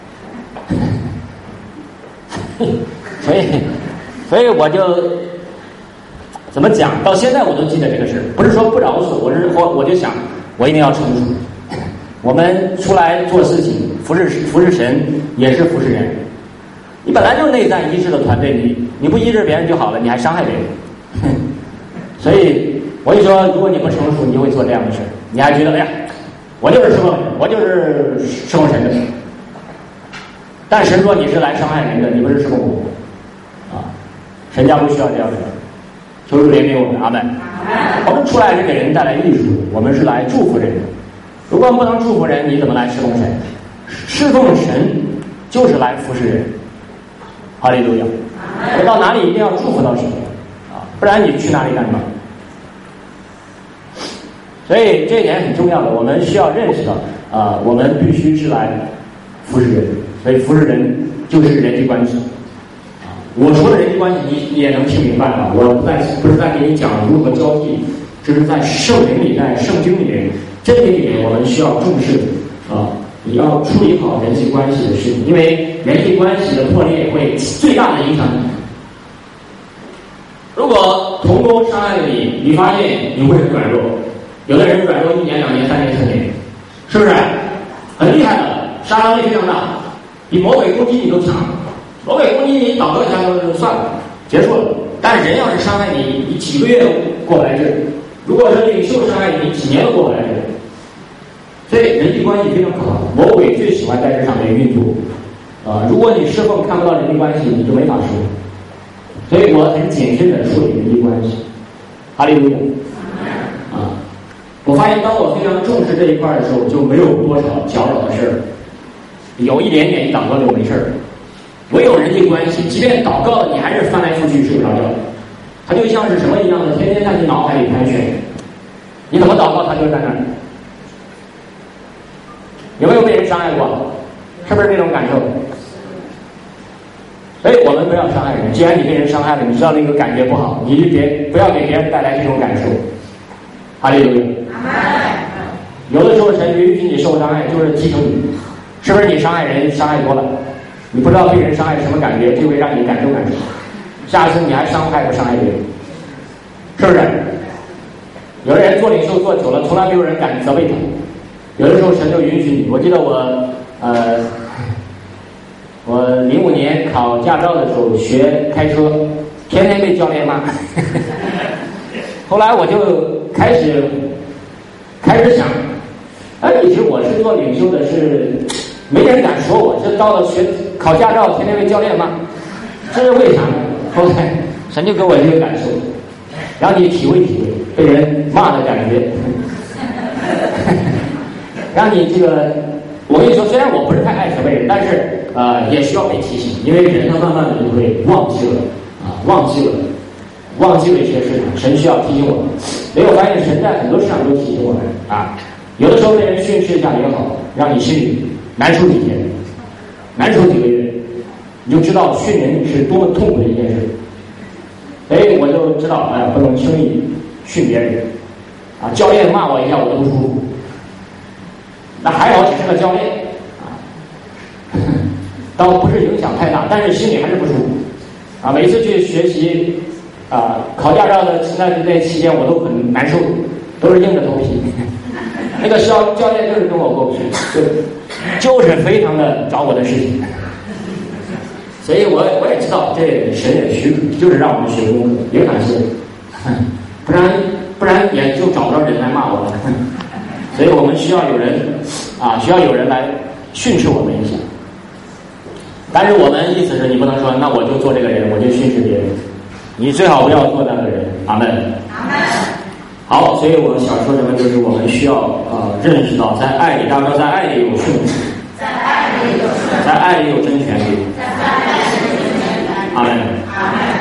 人。所以，所以我就怎么讲？到现在我都记得这个事，不是说不饶恕，我是我我就想，我一定要成熟。我们出来做事情，服侍服侍神也是服侍人。你本来就是内在医治的团队，你你不医治别人就好了，你还伤害别人。所以我就说，如果你不成熟，你就会做这样的事。你还觉得哎呀，我就是侍奉人，我就是侍奉神的。但神说你是来伤害人的，你不是侍奉我。啊，神家不需要这样的，求主怜悯我们，阿们。我们出来是给人带来益处，我们是来祝福人的。如果不能祝福人，你怎么来侍奉神？侍奉神就是来服侍人。哈利路亚！我到哪里一定要祝福到谁啊，不然你去哪里干什么？所以这一点很重要的，我们需要认识到啊、呃，我们必须是来服侍人，所以服侍人就是人际关系。啊，我说的人际关系你也能听明白啊，我不在不是在给你讲如何交际，这是在圣灵里，在圣经里面，真理里面我们需要重视啊。你要处理好人际关系的事情，因为人际关系的破裂会最大的影响你。如果同工伤害了你，你发现你会很软弱，有的人软弱一年、两年、三年、四年，是不是？很厉害的，杀伤力非常大，比魔鬼攻击你都强。魔鬼攻击你，祷告一下就算了，结束了。但人要是伤害你，你几个月都过不来劲儿；如果是领袖伤害你，你几年都过不来劲儿。所以人际关系非常可怕，魔鬼最喜欢在这上面运作。啊、呃，如果你侍奉看不到人际关系，你就没法说。所以我很谨慎的处理人际关系。哈利路亚。啊，我发现当我非常重视这一块的时候，就没有多少搅扰的事儿，有一点点一祷告就没事儿。唯有人际关系，即便祷告了，你还是翻来覆去睡不着觉。它就像是什么一样的，天天在你脑海里盘旋。你怎么祷告，它就在那儿。有没有被人伤害过？是不是这种感受？所以我们不要伤害人。既然你被人伤害了，你知道那个感觉不好，你就别不要给别人带来这种感受。哈利路亚。有的时候神允许你受伤害，就是提醒你，是不是你伤害人伤害多了，你不知道被人伤害什么感觉，就会让你感受感受。下次你还伤害不伤害别人？是不是？有的人做领袖做久了，从来没有人敢责备他。有的时候神就允许你。我记得我呃，我零五年考驾照的时候学开车，天天被教练骂。后来我就开始开始想，哎，一直我是做领袖的，是没人敢说我，这到了学考驾照天天被教练骂，这是为啥呢？后来神就给我这个感受，然后你体会体会被人骂的感觉。让你这个，我跟你说，虽然我不是太爱责备人，但是呃也需要被提醒，因为人他慢慢的就会忘记了啊，忘记了，忘记了一些事情，神需要提醒我们。所以我发现神在很多事上都提醒我们啊，有的时候被人训斥一下也好，让你心里难受几天，难受几个月，你就知道训人是多么痛苦的一件事。所以我就知道，哎呀，不能轻易训别人啊，教练骂我一下我都不舒服。那还好，只是个教练啊，倒不是影响太大，但是心里还是不舒服啊。每次去学习啊，考驾照的那那期间，我都很难受，都是硬着头皮。那个教教练就是跟我过不去，就就是非常的找我的事情。所以我我也知道，这神也许可，就是让我们学功课，也感谢，不然不然也就找不着人来骂我了。所以我们需要有人啊，需要有人来训斥我们一下。但是我们意思是你不能说，那我就做这个人，我就训斥别人。你最好不要做那个人。阿门。阿门。好，所以我想说什么，就是我们需要啊、呃、认识到，在爱里，大家说在爱里有顺服，在爱里有顺服，在爱里有真权利，在爱里有真权利。阿门。阿门。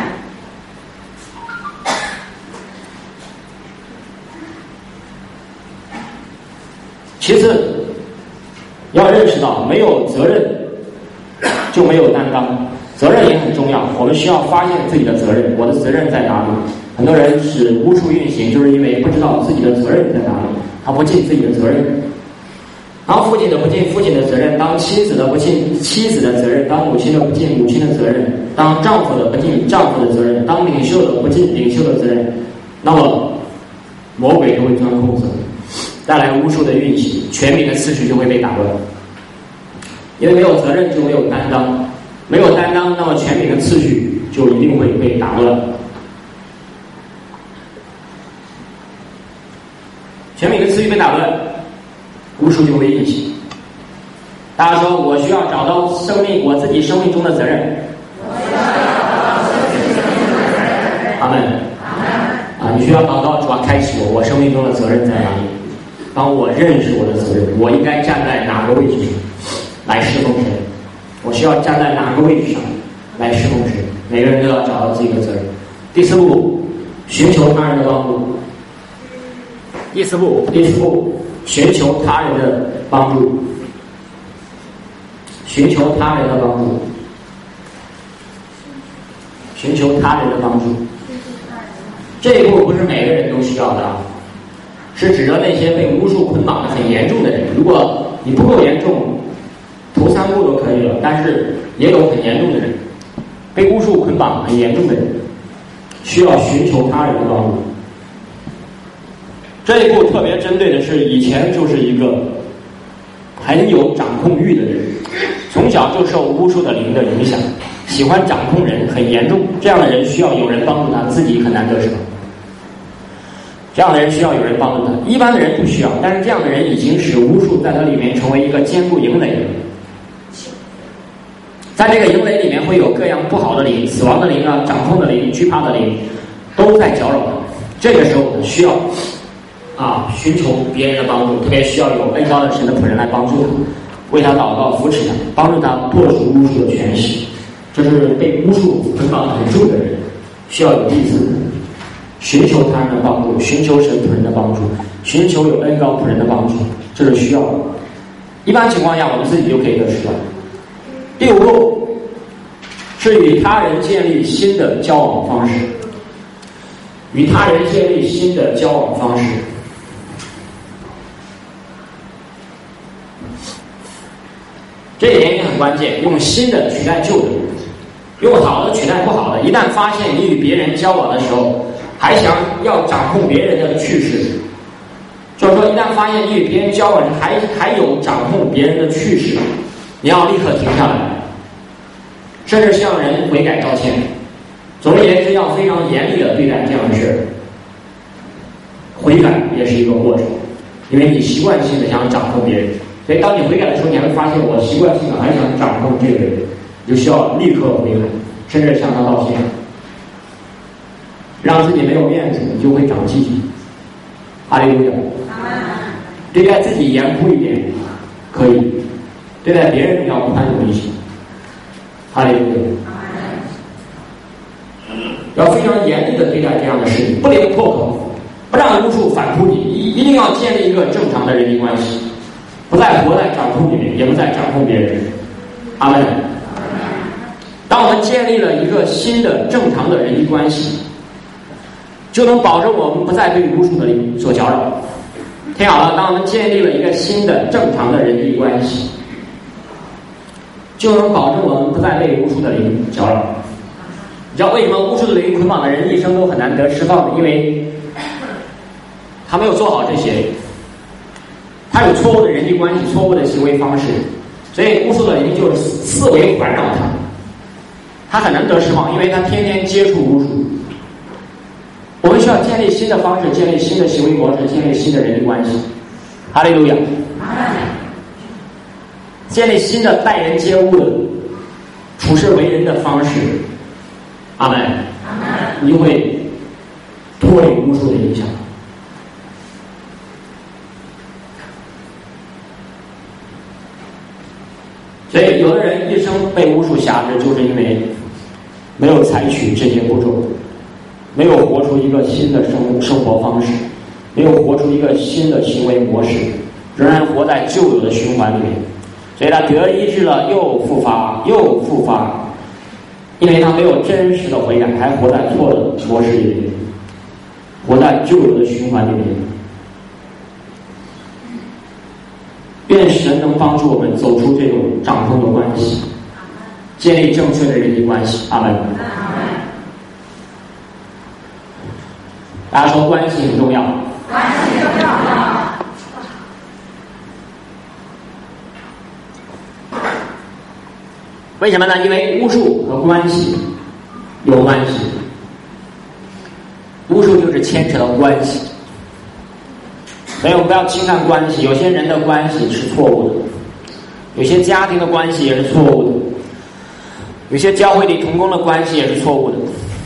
其次，要认识到没有责任就没有担当，责任也很重要。我们需要发现自己的责任，我的责任在哪里？很多人是无处运行，就是因为不知道自己的责任在哪里，他不尽自己的责任。当父亲的不尽父亲的责任，当妻子的不尽妻子的责任，当母亲的不尽母亲的责任，当丈夫的不尽丈夫的责任，当领袖的不尽领袖的责任，那么魔鬼就会钻空子，带来无数的运行，权柄的次序就会被打乱。因为没有责任就没有担当，没有担当，那么权柄的次序就一定会被打乱。权柄的次序被打乱，无数就会运行。大家说，我需要找到生命我自己生命中的责任。阿门。啊，你需要祷告，主要开启我，我生命中的责任在哪里？当我认识我的责任，我应该站在哪个位置上来侍奉神？ 我需要站在哪个位置上来侍奉神？每个人都要找到自己的责任。第四步，寻求他人的帮助。第四步，第四步，寻求他人的帮助。寻求他人的帮助。寻求他人的帮助。这一步不是每个人都需要的啊，是指着那些被巫术捆绑的很严重的人。如果你不够严重，头三步都可以了，但是也有很严重的人，被巫术捆绑很严重的人，需要寻求他人的帮助。这一步特别针对的是以前就是一个很有掌控欲的人，从小就受巫术的灵的影响，喜欢掌控人，很严重。这样的人需要有人帮助他，自己很难得胜。这样的人需要有人帮助他，一般的人不需要，但是这样的人已经使巫术在他里面成为一个坚固营垒了。在这个营垒里面会有各样不好的灵，死亡的灵啊，掌控的灵，惧怕的灵，都在搅扰他。这个时候需要啊寻求别人的帮助，特别需要有恩高的神的仆人来帮助他，为他祷告，扶持他，帮助他破除巫术的权势。这是被巫术捆绑很重的人需要有第四步，寻求他人的帮助，寻求神仆人的帮助，寻求有恩高仆人的帮助，这是需要的。一般情况下我们自己就可以得知到。第五步是与他人建立新的交往方式，与他人建立新的交往方式。这一点也很关键，用新的取代旧的，用好的取代不好的。一旦发现你与别人交往的时候还想要掌控别人的去势，就是说一旦发现你与别人交往还还有掌控别人的去势，你要立刻停下来，甚至向人悔改道歉。总而言之，要非常严厉的对待这样的事。悔改也是一个过程，因为你习惯性的想掌控别人，所以当你悔改的时候，你会发现我习惯性的还想掌控这个人，你就需要立刻悔改，甚至向他道歉。让自己没有面子，你就会长记性。哈利路亚。对待自己严酷一点可以，对待别人要宽容一些。哈利路亚。要非常严厉的对待这样的事情，不留破口，不让巫术反扑你，一一定要建立一个正常的人际关系，不再活在掌控里面，也不再掌控别人。阿们。当我们建立了一个新的正常的人际关系，就能保证我们不再被巫术的灵所搅扰。听好了，当我们建立了一个新的正常的人际关系，就能保证我们不再被巫术的灵搅扰。你知道为什么巫术的灵捆绑的人一生都很难得释放呢？因为他没有做好这些，他有错误的人际关系，错误的行为方式，所以巫术的灵就是四围环绕他，他很难得释放，因为他天天接触巫术。我们需要建立新的方式，建立新的行为模式，建立新的人际关系。哈利路亚。建立新的待人接物的处事为人的方式。阿们。你就会脱离巫术的影响。所以有的人一生被巫术辖制，就是因为没有采取这些步骤，没有活出一个新的生生活方式，没有活出一个新的行为模式，仍然活在旧有的循环里面。所以他得医治了又复发，又复发，因为他没有真实的悔改，还活在错的模式里面，活在旧有的循环里面。愿神能帮助我们走出这种掌控的关系，建立正确的人际关系。阿们。大家说关系很重要。 关系很重要。 为什么呢？因为巫术和关系有关系。巫术就是牵扯到关系，所以我们不要轻看关系。有些人的关系是错误的，有些家庭的关系也是错误的，有些教会里同工的关系也是错误的。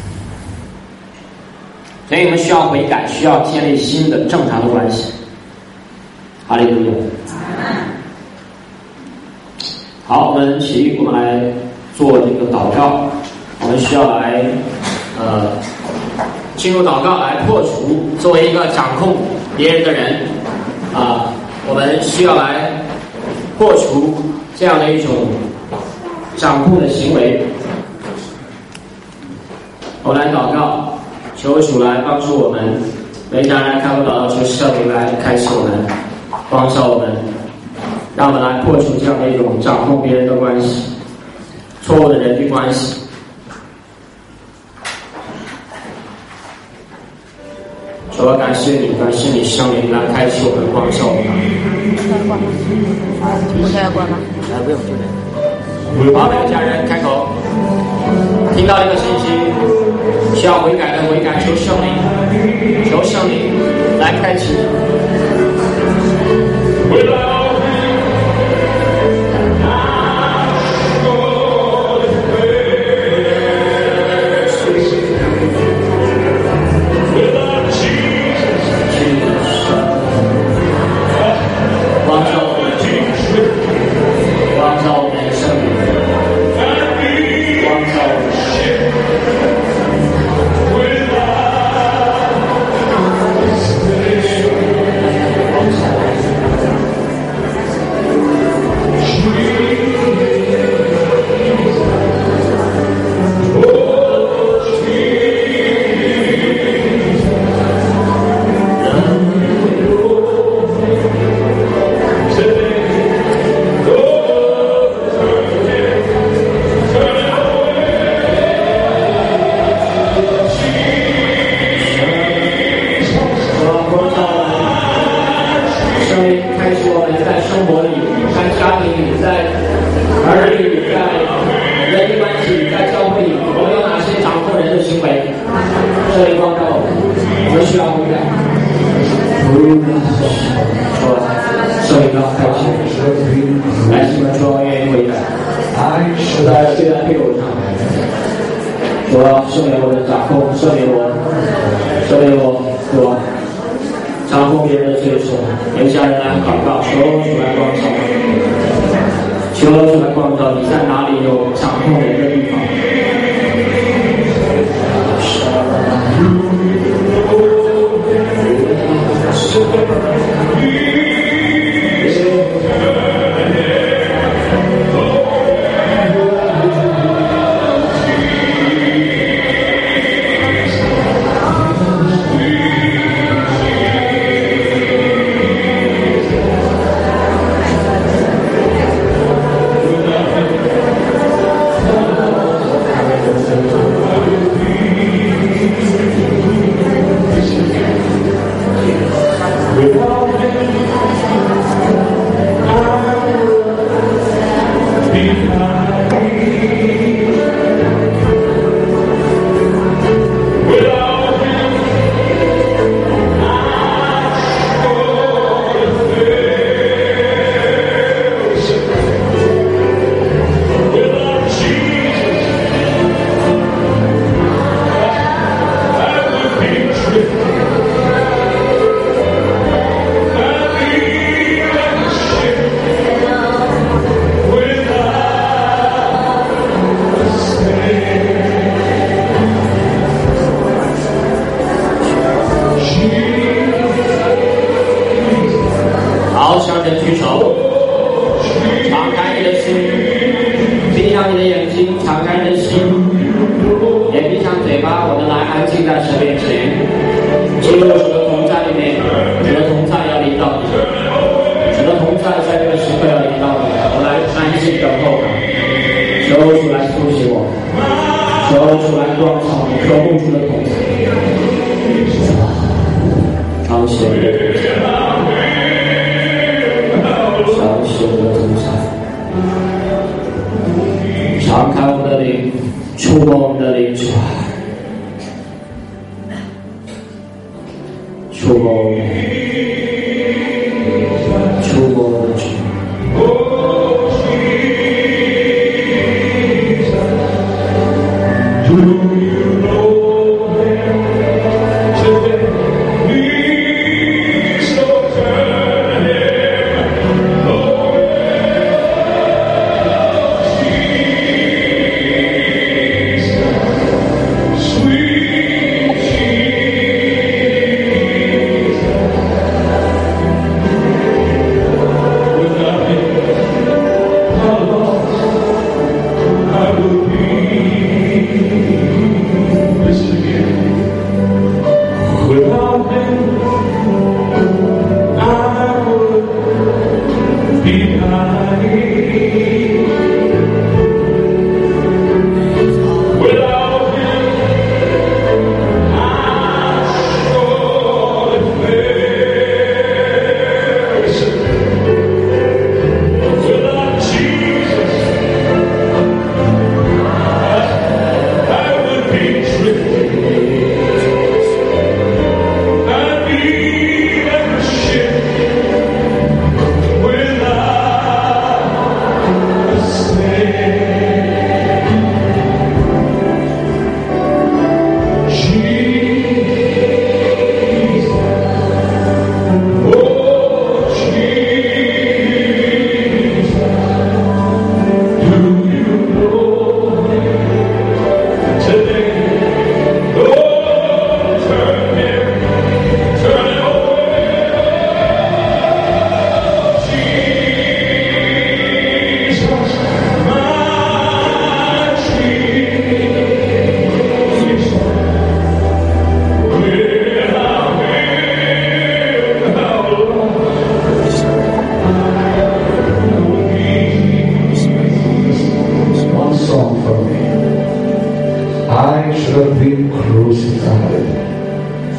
所以我们需要悔改，需要建立新的正常的关系。哈利路亚。 好，我们起立，我们来做这个祷告。我们需要来呃进入祷告，来破除作为一个掌控别人的人啊、呃，我们需要来破除这样的一种掌控的行为。我们来祷告，求主来帮助我们，每家人来开口祷告，求圣灵来开启我们，光照我们，让我们来破除这样的一种掌控别人的关系，错误的人际关系。主要感谢你，感谢你圣灵来开启我们，光照我们。 不需要关吗？ 来，不用，就这样。好，每个家人开口，听到这个信息，需要悔改的悔改，求圣灵，求圣灵来开启。回来。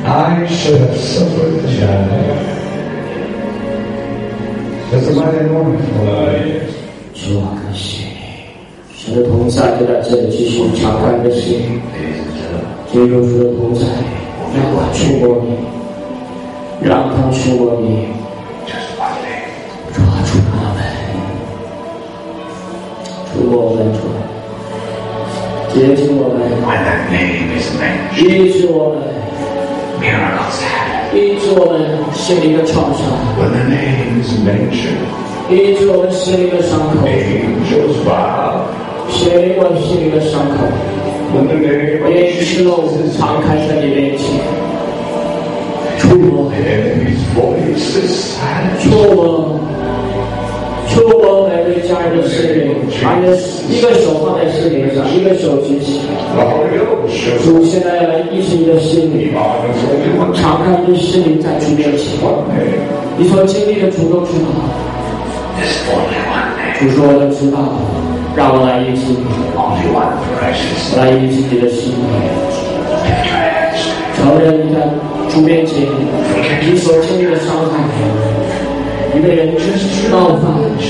I should have suffered the child. That's the mighty anointing. 主啊，感谢你，神的同在就在这里，继续敞开你的心，进入主的同在，让他触摸你，让他触摸你。主啊，触摸我们，触摸我们，主啊，接近我们， When that name is mentioned, 医治我们， miracles happen. 医治我们心灵的创伤， When the name is mentioned, 医治我们心灵的伤口， angels bow. 写我心灵的伤口。 When the name of 耶稣 Jesus 敞开在你面前，触摸， enemy's voice is silent. 触摸，触摸每位家人的心灵，把你的一个手放在心灵上，一个手举起。 The Holy Ghost shows 主现在要来医治你的心灵， honors only one 敞开你的心灵在主面前， one name. 你所经历的主都知道。 There's only one name. 主说我都知道，让我来医治你， Only one precious 我来医治你的心灵。 lift your hands. 承认你在主面前你所经历的伤害，你被人冒犯，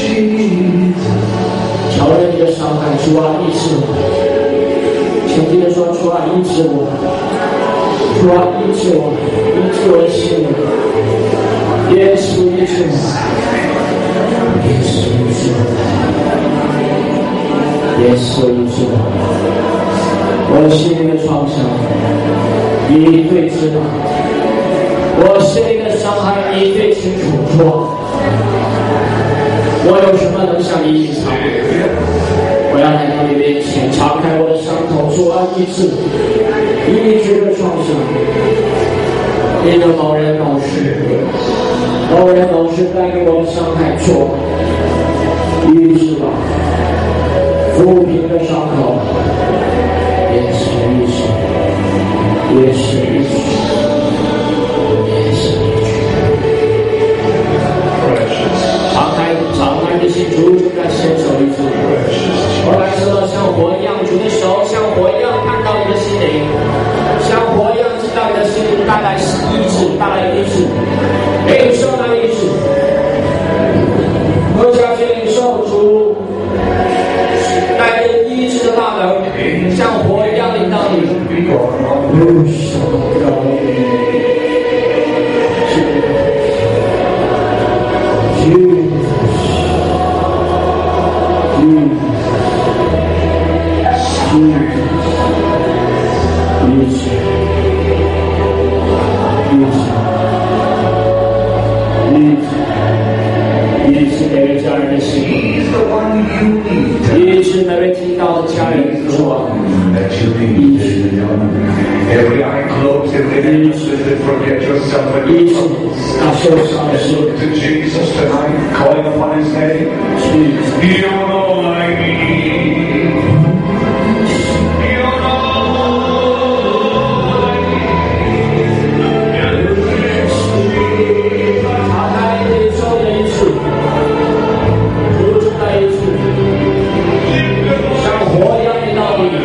承认你的伤害，主啊，医治我。请记得说，主啊，医治我，主啊，医治我，医治我的心灵。耶稣医治我，耶稣医治我，耶稣医治我，我的心灵的创伤，你最知道。我心灵的伤害，你最清楚。说，我有什么能向你隐藏？我要来到你面前，敞开我的伤口，主啊，医治，医治的创伤。因为某人某事，某人某事带给我的伤害，说，医治吧，抚平的伤口，也是医治，也是医治。 敞开，敞开的心，主正在伸手医治。我感受到像火一样，主的手像火一样看到你的心灵，像火一样进到你的心灵，带来医治，带来医治，领受那医治。我相信领受主带着医治的大能，像火一样领导你。不是我。 He's the one you need. 医治每位听到的家人， He's the one that you need. Every eye closed, every hand lifted, forget yourself and 医 your 治 troubles. 那受伤的心。 Look to Jesus tonight, calling upon His name. You know I need. You know I need. 敞开领受的医治，主正在医治，像火一样的道理。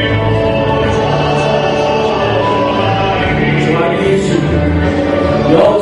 有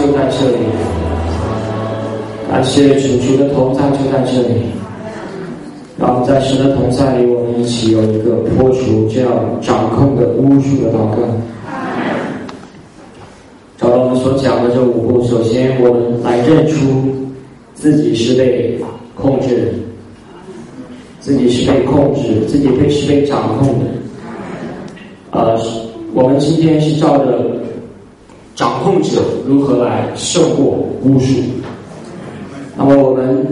就在这里，感谢主，主的同在就在这里。让我们在神的同在里，我们一起有一个破除这样掌控的巫术的祷告。照着我们所讲的这五步，首先我们来认出自己是被控制的，自己是被控制，自己被是被掌控的。呃，我们今天是照着掌控者如何来胜过巫术。那么我们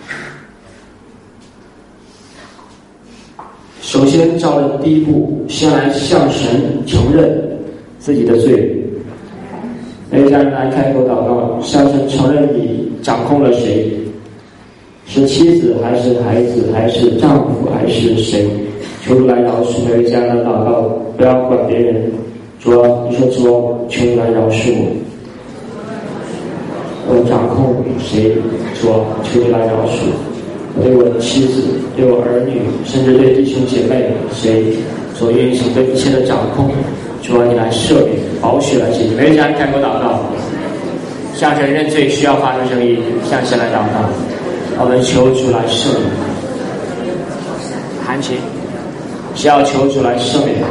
首先照着第一步，先来向神承认自己的罪。每家人来开口祷告，向神承认你掌控了谁，是妻子还是孩子还是丈夫还是谁？求主来饶恕每位家人的祷告，不要管别人。主啊，你说主啊，求你来饶恕我，我掌控谁？主啊，求你来饶恕我，对我的妻子，对我儿女，甚至对弟兄姐妹，谁所运行对一切的掌控？主啊，你来赦免，宝血来解决。每位家人开口祷告，向神认罪，需要发出声音，向神来祷告。我们求主来赦免，韩琴需要求主来赦免，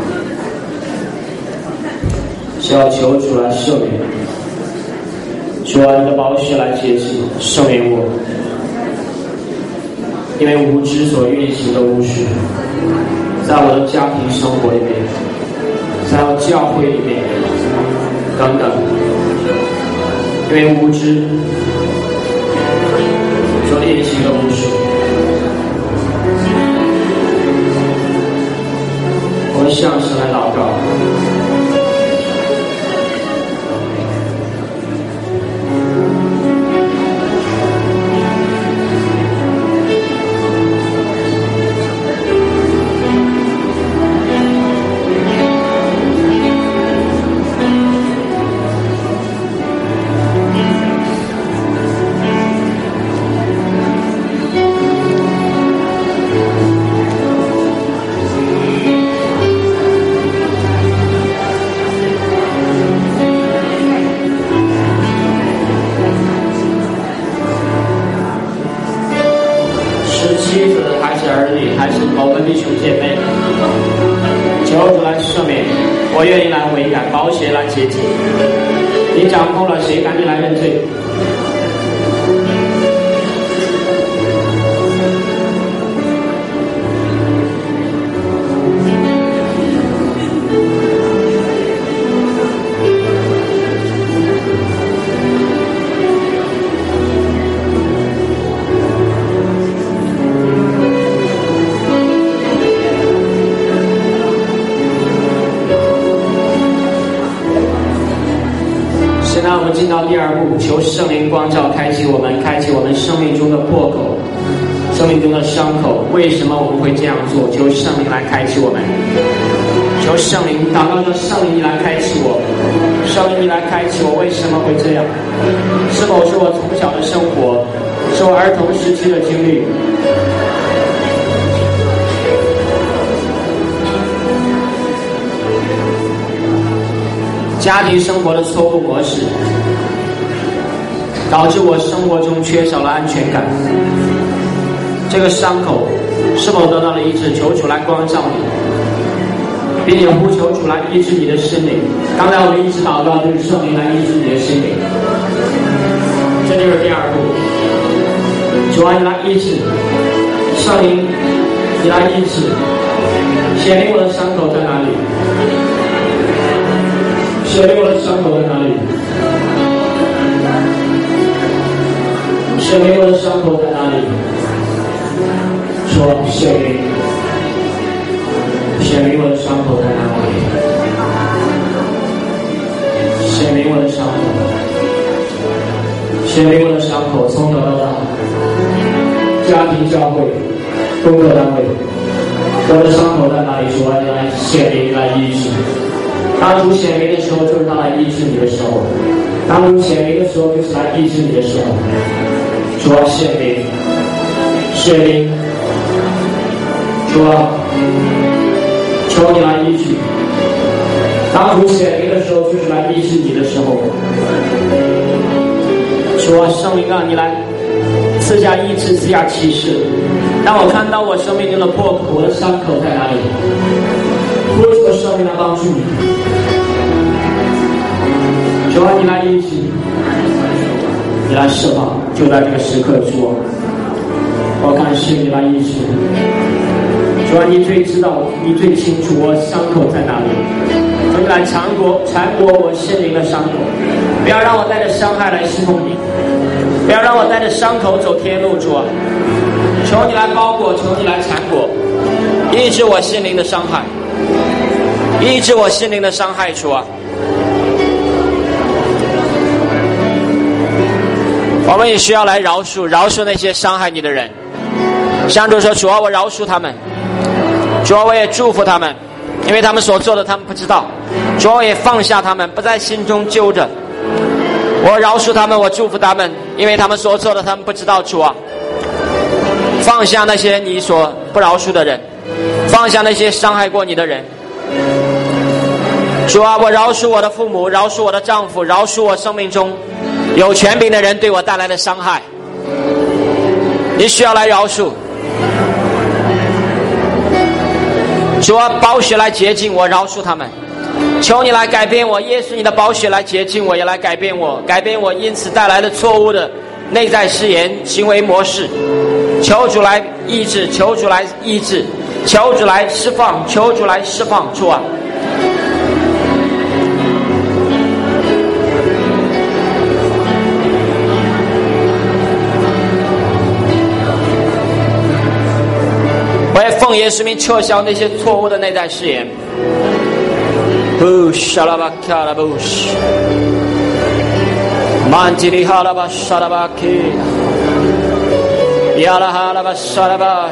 需要求主来赦免。主啊，你的宝血来解释，赦免我，因为无知所运行的巫术，在我的家庭生活里面，在我教会里面等等，因为无知所运行的巫术，我们向神来祷告。我愿意来悔改，宝血来洁净。你掌控了谁？赶紧来认罪。我们进到第二步，求圣灵光照，开启我们，开启我们生命中的破口，生命中的伤口。为什么我们会这样做？求圣灵来开启我们，求圣灵祷告着，圣灵你来开启我，圣灵你来开启我。为什么会这样？是否是我从小的生活，是我儿童时期的经历？家庭生活的错误模式，导致我生活中缺少了安全感。这个伤口是否得到了医治？求主来光照你，并且呼求主来医治你的心灵。刚才我们一直祷告，就是圣灵来医治你的心灵。这就是第二步，主啊，你来医治，圣灵你来医治，显明我的伤口在哪里？显明我的伤口在哪里？显明我的伤口在哪里？说显明，显明我的伤口在哪里？显明我的伤口，显明我的伤口，从头到大，家庭、教会、工作单位，我的伤口在哪里？说来显明，来医治。当主显明的时候，就是他来医治你的时候；当主显明的时候，就是来医治你的时候。主啊，显明，显明，主啊，求你来医治。当主显明的时候，就是来医治你的时候。 主啊，圣灵啊，你来赐下医治，赐下启示，让我看到我生命中的破口，我的伤口在哪里？呼求圣灵来帮助你。主啊，你来医治，你来释放，就在这个时刻，主啊，我感谢你来医治。主啊，你最知道，你最清楚我伤口在哪里。主，你来缠裹缠裹我心灵的伤口，不要让我带着伤害来侍奉你，不要让我带着伤口走天路。主啊，求你来包裹，求你来缠裹，医治我心灵的伤害，医治我心灵的伤害。主啊，我们也需要来饶恕，饶恕那些伤害你的人。向主说，主啊，我饶恕他们。主啊，我也祝福他们，因为他们所做的他们不知道。主啊，我也放下他们，不在心中揪着。我饶恕他们，我祝福他们，因为他们所做的他们不知道。主啊，放下那些你所不饶恕的人，放下那些伤害过你的人。主啊，我饶恕我的父母，饶恕我的丈夫，饶恕我生命中有权柄的人对我带来的伤害。你需要来饶恕。主啊，宝血来洁净我，饶恕他们。求你来改变我，耶稣，你的宝血来洁净我，也来改变我，改变我因此带来的错误的内在誓言、行为模式。求主来医治，求主来医治，求主来释放，求主来释放。主啊，我也奉耶稣名撤销那些错误的内在誓言。布沙拉巴卡拉布什，曼吉里哈拉巴沙拉巴基，亚拉哈拉巴沙拉巴，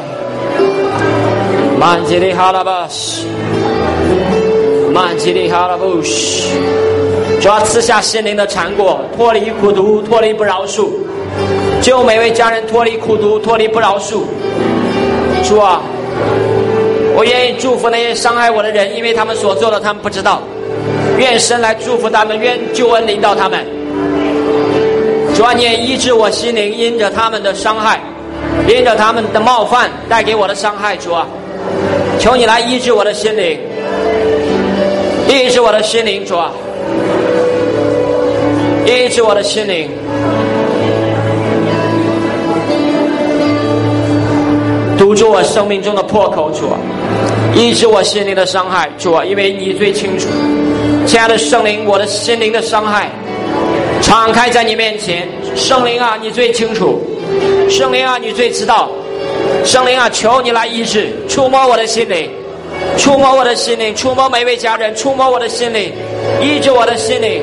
曼吉里哈拉巴什，曼吉里哈拉布什。主要赐下心灵的缠裹，脱离苦毒，脱离不饶恕，救每位家人脱离苦毒，脱离不饶恕。主啊，我愿意祝福那些伤害我的人，因为他们所做的他们不知道。愿神来祝福他们，愿救恩临到他们。主啊，你也医治我心灵因着他们的伤害，因着他们的冒犯带给我的伤害。主啊，求你来医治我的心灵，医治我的心灵。主啊，医治我的心灵。堵住我生命中的破口。主啊，医治我心灵的伤害。主啊，因为你最清楚。亲爱的圣灵，我的心灵的伤害敞开在你面前。圣灵啊，你最清楚。圣灵啊，你最知道。圣灵啊，求你来医治，触摸我的心灵，触摸我的心灵，触摸每位家人，触摸我的心灵，医治我的心灵。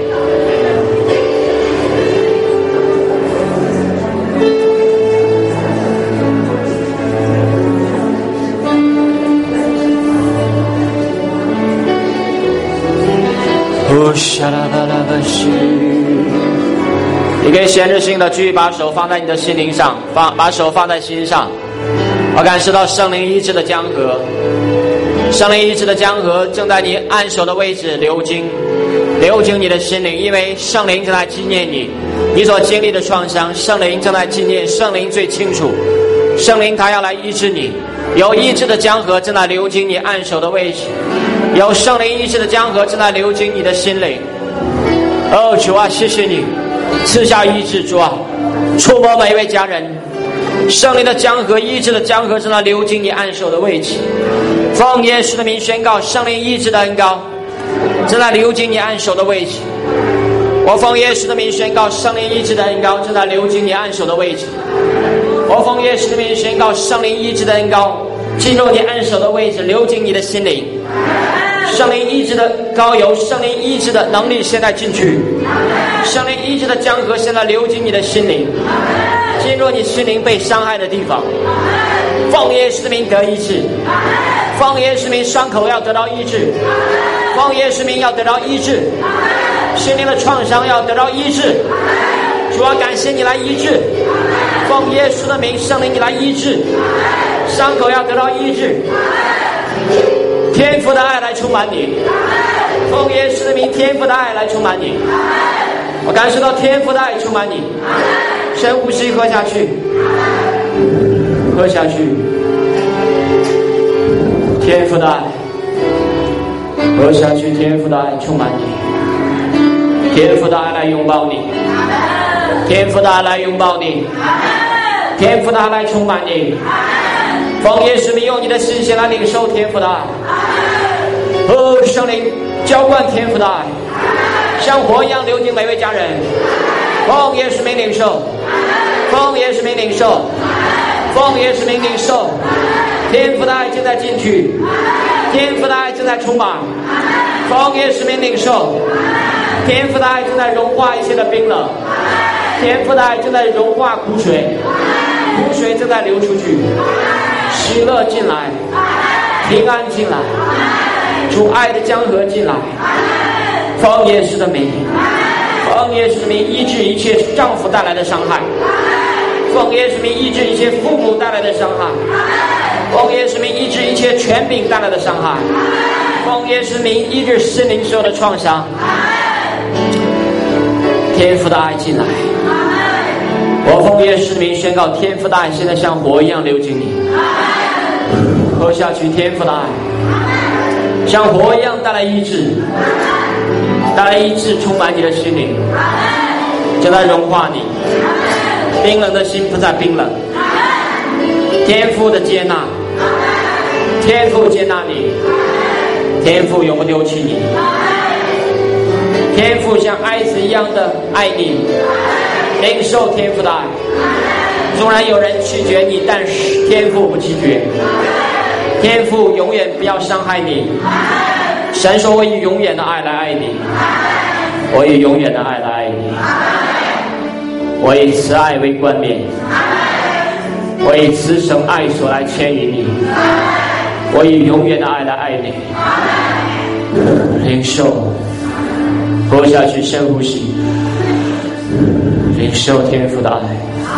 你可以限制性的继续把手放在你的心灵上，放把手放在心上。我感受到圣灵医治的江河，圣灵医治的江河正在你按手的位置流经，流经你的心灵，因为圣灵正在纪念你，你所经历的创伤，圣灵正在纪念，圣灵最清楚，圣灵他要来医治你，有医治的江河正在流经你按手的位置，有圣灵医治的江河正在流经你的心灵。哦，主啊，谢谢你赐下医治。主啊，触摸每一位家人，圣灵的江河，医治的江河正在流经你按手的位置。奉耶稣的名宣告，圣灵医治的恩膏正在流经你按手的位置。我奉耶稣的名宣告，圣灵医治的恩膏正在流经你按手的位置。我奉耶稣的名宣告，圣灵医治的恩膏进入你按手的位置，流经你的心灵。圣灵医治的膏油，圣灵医治的能力现在进去，圣灵医治的江河现在流进你的心灵，进入你心灵被伤害的地方。奉耶稣的名得医治，奉耶稣的名伤口要得到医治，奉耶稣的名要得到医治，心灵的创伤要得到医治。主啊，感谢你来医治，奉耶稣的名，圣灵你来医治，伤口要得到医治。天父的爱来充满你，奉耶稣的名，天父的爱来充满你。我感受到天父的爱充满你，深呼吸，喝下去，喝下去，天父的爱，喝下去，天父的爱充满你，天父的爱来拥抱你，天父的爱来拥抱你，天父的爱来充满你。奉耶稣名，用你的信心来领受天父的爱。哦，圣灵浇灌天父的爱，像火一样流进每位家人。奉耶稣名领受，奉耶稣名领受，奉耶稣名领受。天父的爱正在进去，天父的爱正在充满。奉耶稣名领受，天父的爱正在融化一切的冰冷，天父的爱正在融化苦水，苦水正在流出去，喜乐进来，平安进来，主爱的江河进来。奉耶稣的名，奉耶稣的名医治一切丈夫带来的伤害，奉耶稣名医治一切父母带来的伤害，奉耶稣名医治一切权柄带来的伤害，奉耶稣名医治心灵所有的创伤。天父的爱进来，我奉耶稣名宣告，天父的爱现在像火一样流进你，喝下去，天父的爱像火一样带来医治，带来医治，充满你的心灵，就在融化你，冰冷的心不再冰冷，天父的接纳，天父接纳你，天父永不丢弃你，天父像爱子一样的爱你，领受天父的爱。纵然有人拒绝你，但是天父不拒绝，天父永远不要伤害你。神说，我以永远的爱来爱你，我以永远的爱来爱你，我以慈爱为冠冕，我以慈神爱所来牵引你，我以永远的爱来爱你。领受，喝下去，深呼吸，领受天父的爱，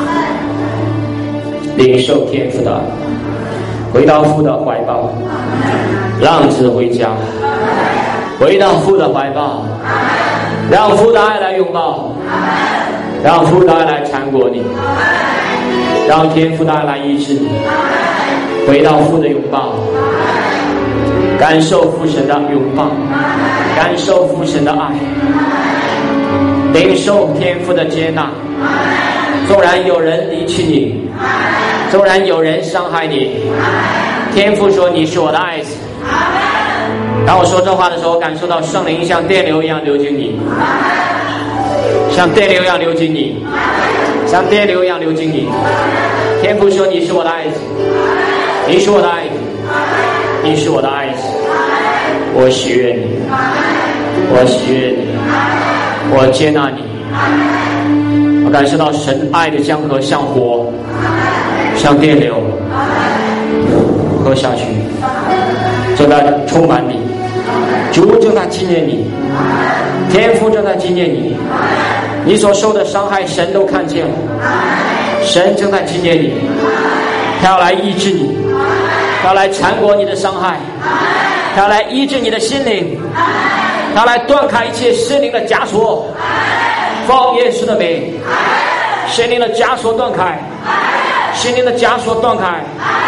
领受天父的爱，回到父的怀抱，让子回家，回到父的怀抱，让父的爱来拥抱，让父的爱来缠裹你，让天父的爱来医治你，回到父的拥抱，感受父神的拥抱，感受父神的爱，领受天父的接纳。纵然有人离弃你，纵然有人伤害你，天父说你是我的爱子。当我说这话的时候，我感受到圣灵像电流一样流进你，像电流一样流进你，像电流一样流进你。天父说你是我的爱子，你是我的爱子，你是我的爱子，我喜悦你，我喜悦你，我接纳你。我感受到神爱的江河像火，像电流，喝下去，正在充满你，主正在纪念你，天父正在纪念你，你所受的伤害神都看见了，神正在纪念你，他要来医治你，他要来缠裹你的伤害，他要来医治你的心灵，他要来断开一切心灵的枷锁。奉耶稣的名，心灵的枷锁断开，心灵的枷锁断开。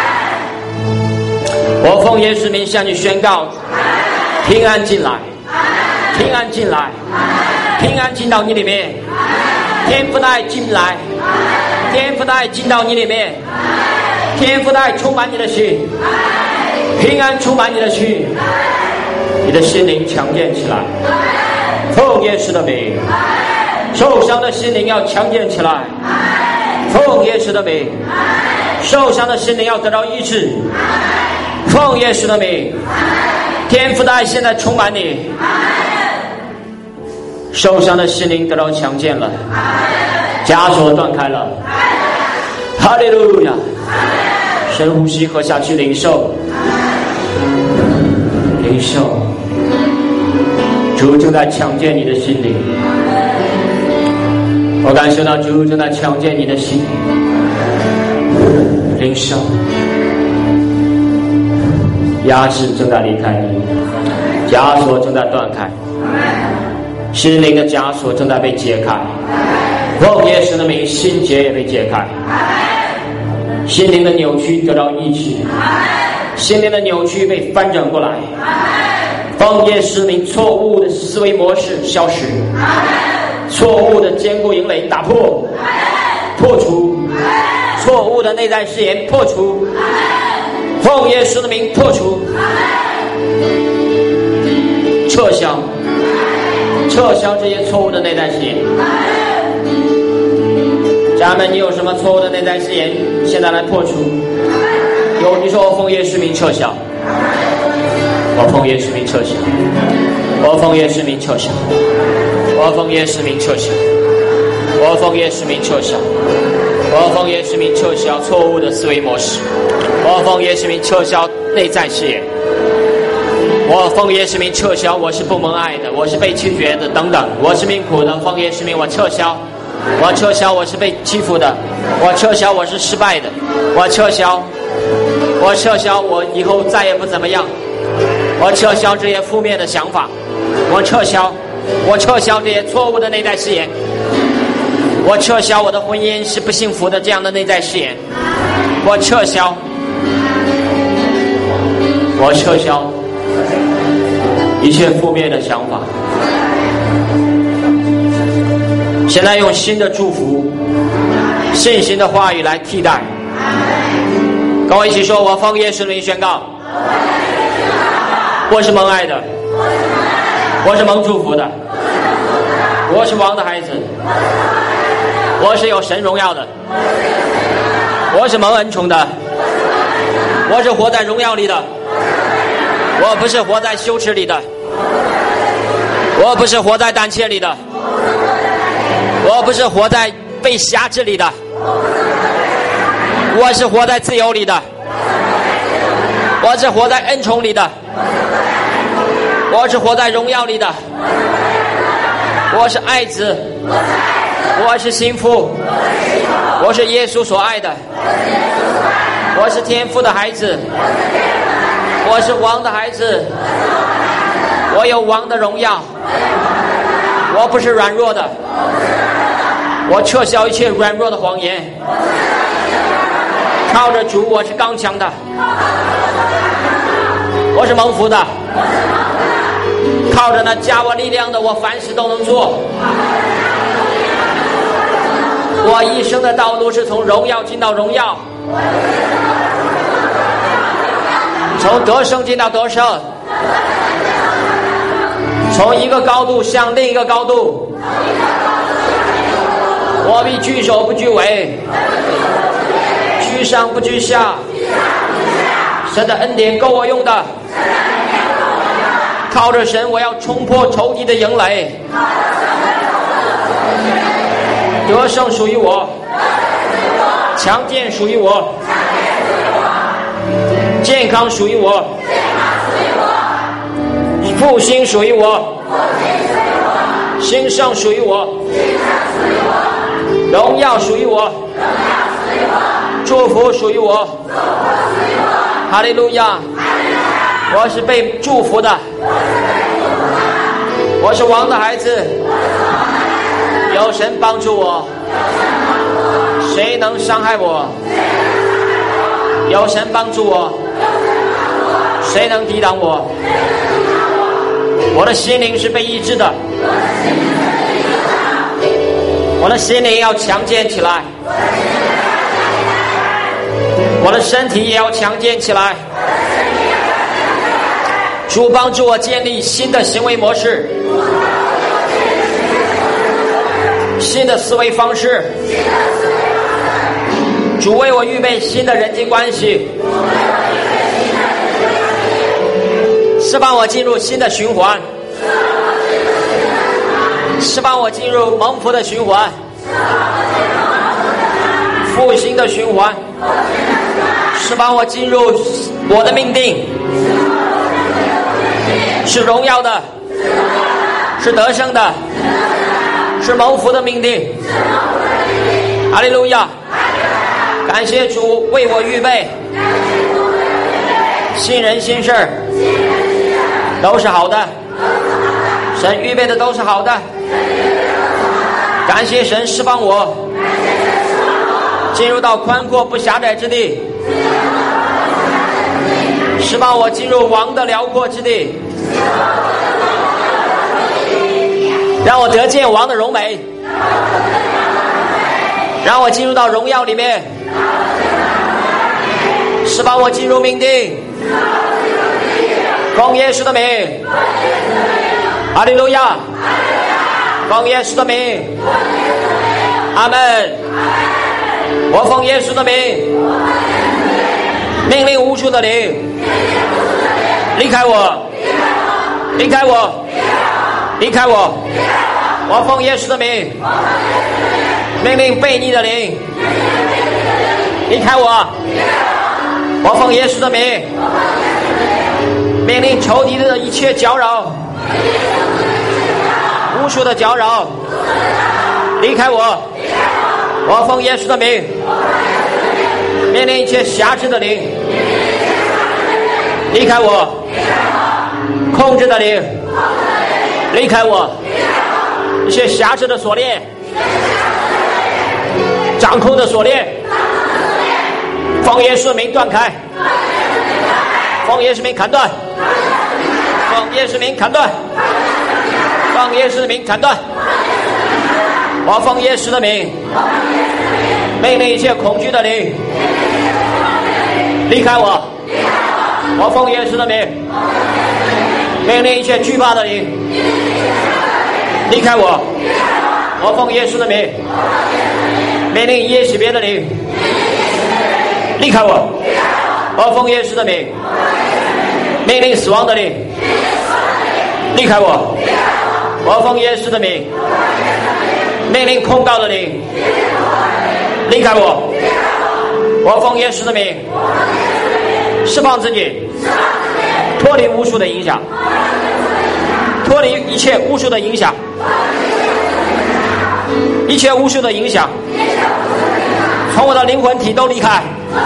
我奉耶稣名向你宣告，平安进来，平安进来，平安进到你里面，天父的爱进来，天父的爱进到你里面，天父的爱充满你的心，平安充满你的心，你的心灵强健起来。奉耶稣的名，受伤的心灵要强健起来。奉耶稣的名，受伤的心灵要得到医治。奉耶稣的名，天父的爱现在充满你，受伤的心灵得到强健了，枷锁断开了。哈利路亚！深呼吸，喝下去，领受，领受。主正在强健你的心灵，我感受到主正在强健你的心灵，领受，压制正在离开你，枷锁正在断开， 心灵的枷锁正在被解开，奉耶稣的名，心结也被解开，心灵的扭曲得到医治，心灵的扭曲被翻转过来，奉耶稣的名，错误的思维模式消失，错误的坚固营垒打破，破除错误的内在誓言，破除，奉耶稣的名破除，撤销撤销这些错误的内在誓言。家人们，你有什么错误的内在誓言现在来破除？有，你说我奉耶稣名撤销，我奉耶稣名撤销，我奉耶稣名撤销，我奉耶稣名撤销，我奉耶稣名撤销，我奉耶稣名撤销错误的思维模式，我奉耶稣名撤销内在誓言，我奉耶稣名撤销我是不蒙爱的，我是被拒绝的等等，我是命苦的，奉耶稣名我撤销，我撤销我是被欺负的，我撤销我是失败的，我撤销我撤销我以后再也不怎么样，我撤销这些负面的想法，我撤销我撤销这些错误的内在誓言，我撤销我的婚姻是不幸福的这样的内在誓言，我撤销我撤销一切负面的想法，现在用新的祝福信心的话语来替代。跟我一起说，我奉耶稣的名宣告，我是蒙爱的，我是蒙祝福的，我是王的孩子，我是有神荣耀的，我是蒙恩宠的，我是活在荣耀里的，我不是活在羞耻里的，我不是活在胆怯里的，我不是活在被辖制里的，我是活在自由里的，我是活在恩宠里的，我是活在荣耀里的，我是爱子，我是心腹，我是耶稣所爱的，我是天父的孩子，我是王的孩子，我有王的荣耀，我不是软弱的，我撤销一切软弱的谎言，靠着主我是刚强的，我是蒙福的，靠着那加我力量的我凡事都能做，我一生的道路是从荣耀进到荣耀，从得胜进到得胜，从一个高度向另一个高度，我必居首不居尾，居上不居下，神的恩典够我用的，靠着神我要冲破仇敌的营垒，得胜属于我，强健属于我，健康属于我，复兴属于我，兴盛属于我，荣耀属于我，祝福属于我，哈利路亚！我是被祝福的，我是王的孩子，有神帮助我，谁能伤害我？有神帮助我，谁能抵挡我？我的心灵是被医治的，我的心灵要强健起来，我的身体也要强健起来。主帮助我建立新的行为模式，新的思维方式。主为我预备新的人际关系，释放我进入新的循环，释放我进入蒙福的循环，复兴的循环，释放我进入我的命定，是荣耀的，是得胜的，是蒙福的命定。哈利路亚！感谢主为我预备新人新事，都是好的， 神预备的都是好的，感谢神释放我，进入到宽阔不狭窄之地，释放我进入王的辽阔之地，让我得见王的荣美，让我进入到荣耀里面，释放我进入命定，奉耶稣的名，哈利路亚，奉耶稣的名，阿们。我奉耶稣的名，命令无数的灵离开我，离开我，离开我。我奉耶稣的名，命令悖逆的灵离开我。我奉耶稣的名，命令仇敌的一切搅扰，无数的搅扰离开我。我奉耶稣的名，命令一切辖制的灵离开我，控制的灵离开我，一切辖制的锁链，掌控的锁链，奉耶稣的名断开，奉耶稣的名砍断，奉耶稣的名砍断，奉耶稣的名砍断。我奉耶稣的名，命令一切恐惧的灵离开我。我奉耶稣的名，命令一切惧怕的灵离开我。我奉耶稣的名，命令耶洗别的灵离开我。我奉耶稣的名，命令死亡的灵离开我。我奉耶稣的名，命令控告的灵离开我。我奉耶稣的名，释放自己，脱离巫术的影响，脱离一切巫术的影响，一切巫术的影响从我的灵魂体都离开。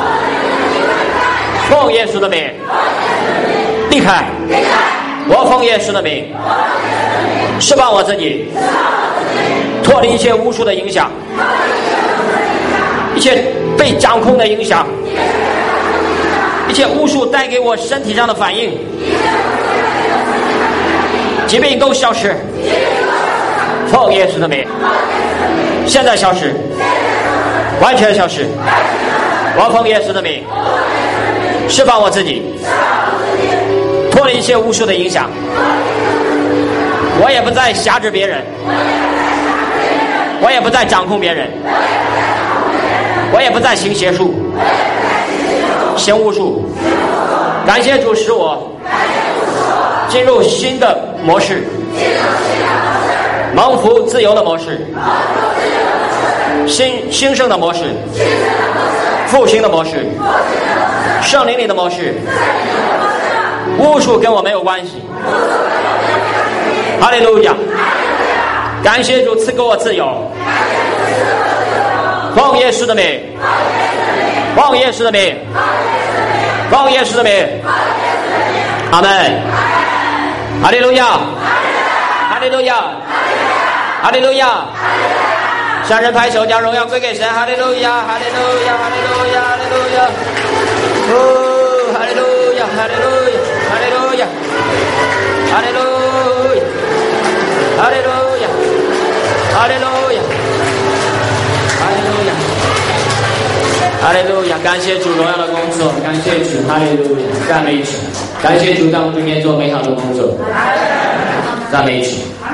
奉耶稣的名离开。我奉耶稣的名释放我自己，脱离一切巫术的影响，一切被掌控的影响，一切巫术带给我身体上的反应，疾病都消失。奉耶稣的名，现在消失，完全消失。我奉耶稣的名释放我自己，脱离一切巫术的影响，我也不再辖制别人，我也不再掌控别人，我也不再行邪术行巫术。感谢主使我进入新的模式，蒙福自由的模式，新兴盛的模式，复兴的模式，圣灵里的模式。巫术跟我没有关系。哈利路亚！感谢主赐给我自由。奉耶稣的名，奉耶稣的名，奉耶稣的名。阿门。哈利路亚！哈利路亚！哈利路亚！向人拍手，将荣耀归给神。哈利路亚！哈利路亚！哈利路亚！哈利路亚！哦，哈利路亚！哈利路亚！哈利路亚！哈利路亚！哈利路亚！哈利路亚！哈利路亚！哈利路亚！感谢主荣耀的工作，感谢主，哈利路亚！赞美主，感谢主在我们中间做美好的工作，赞美主。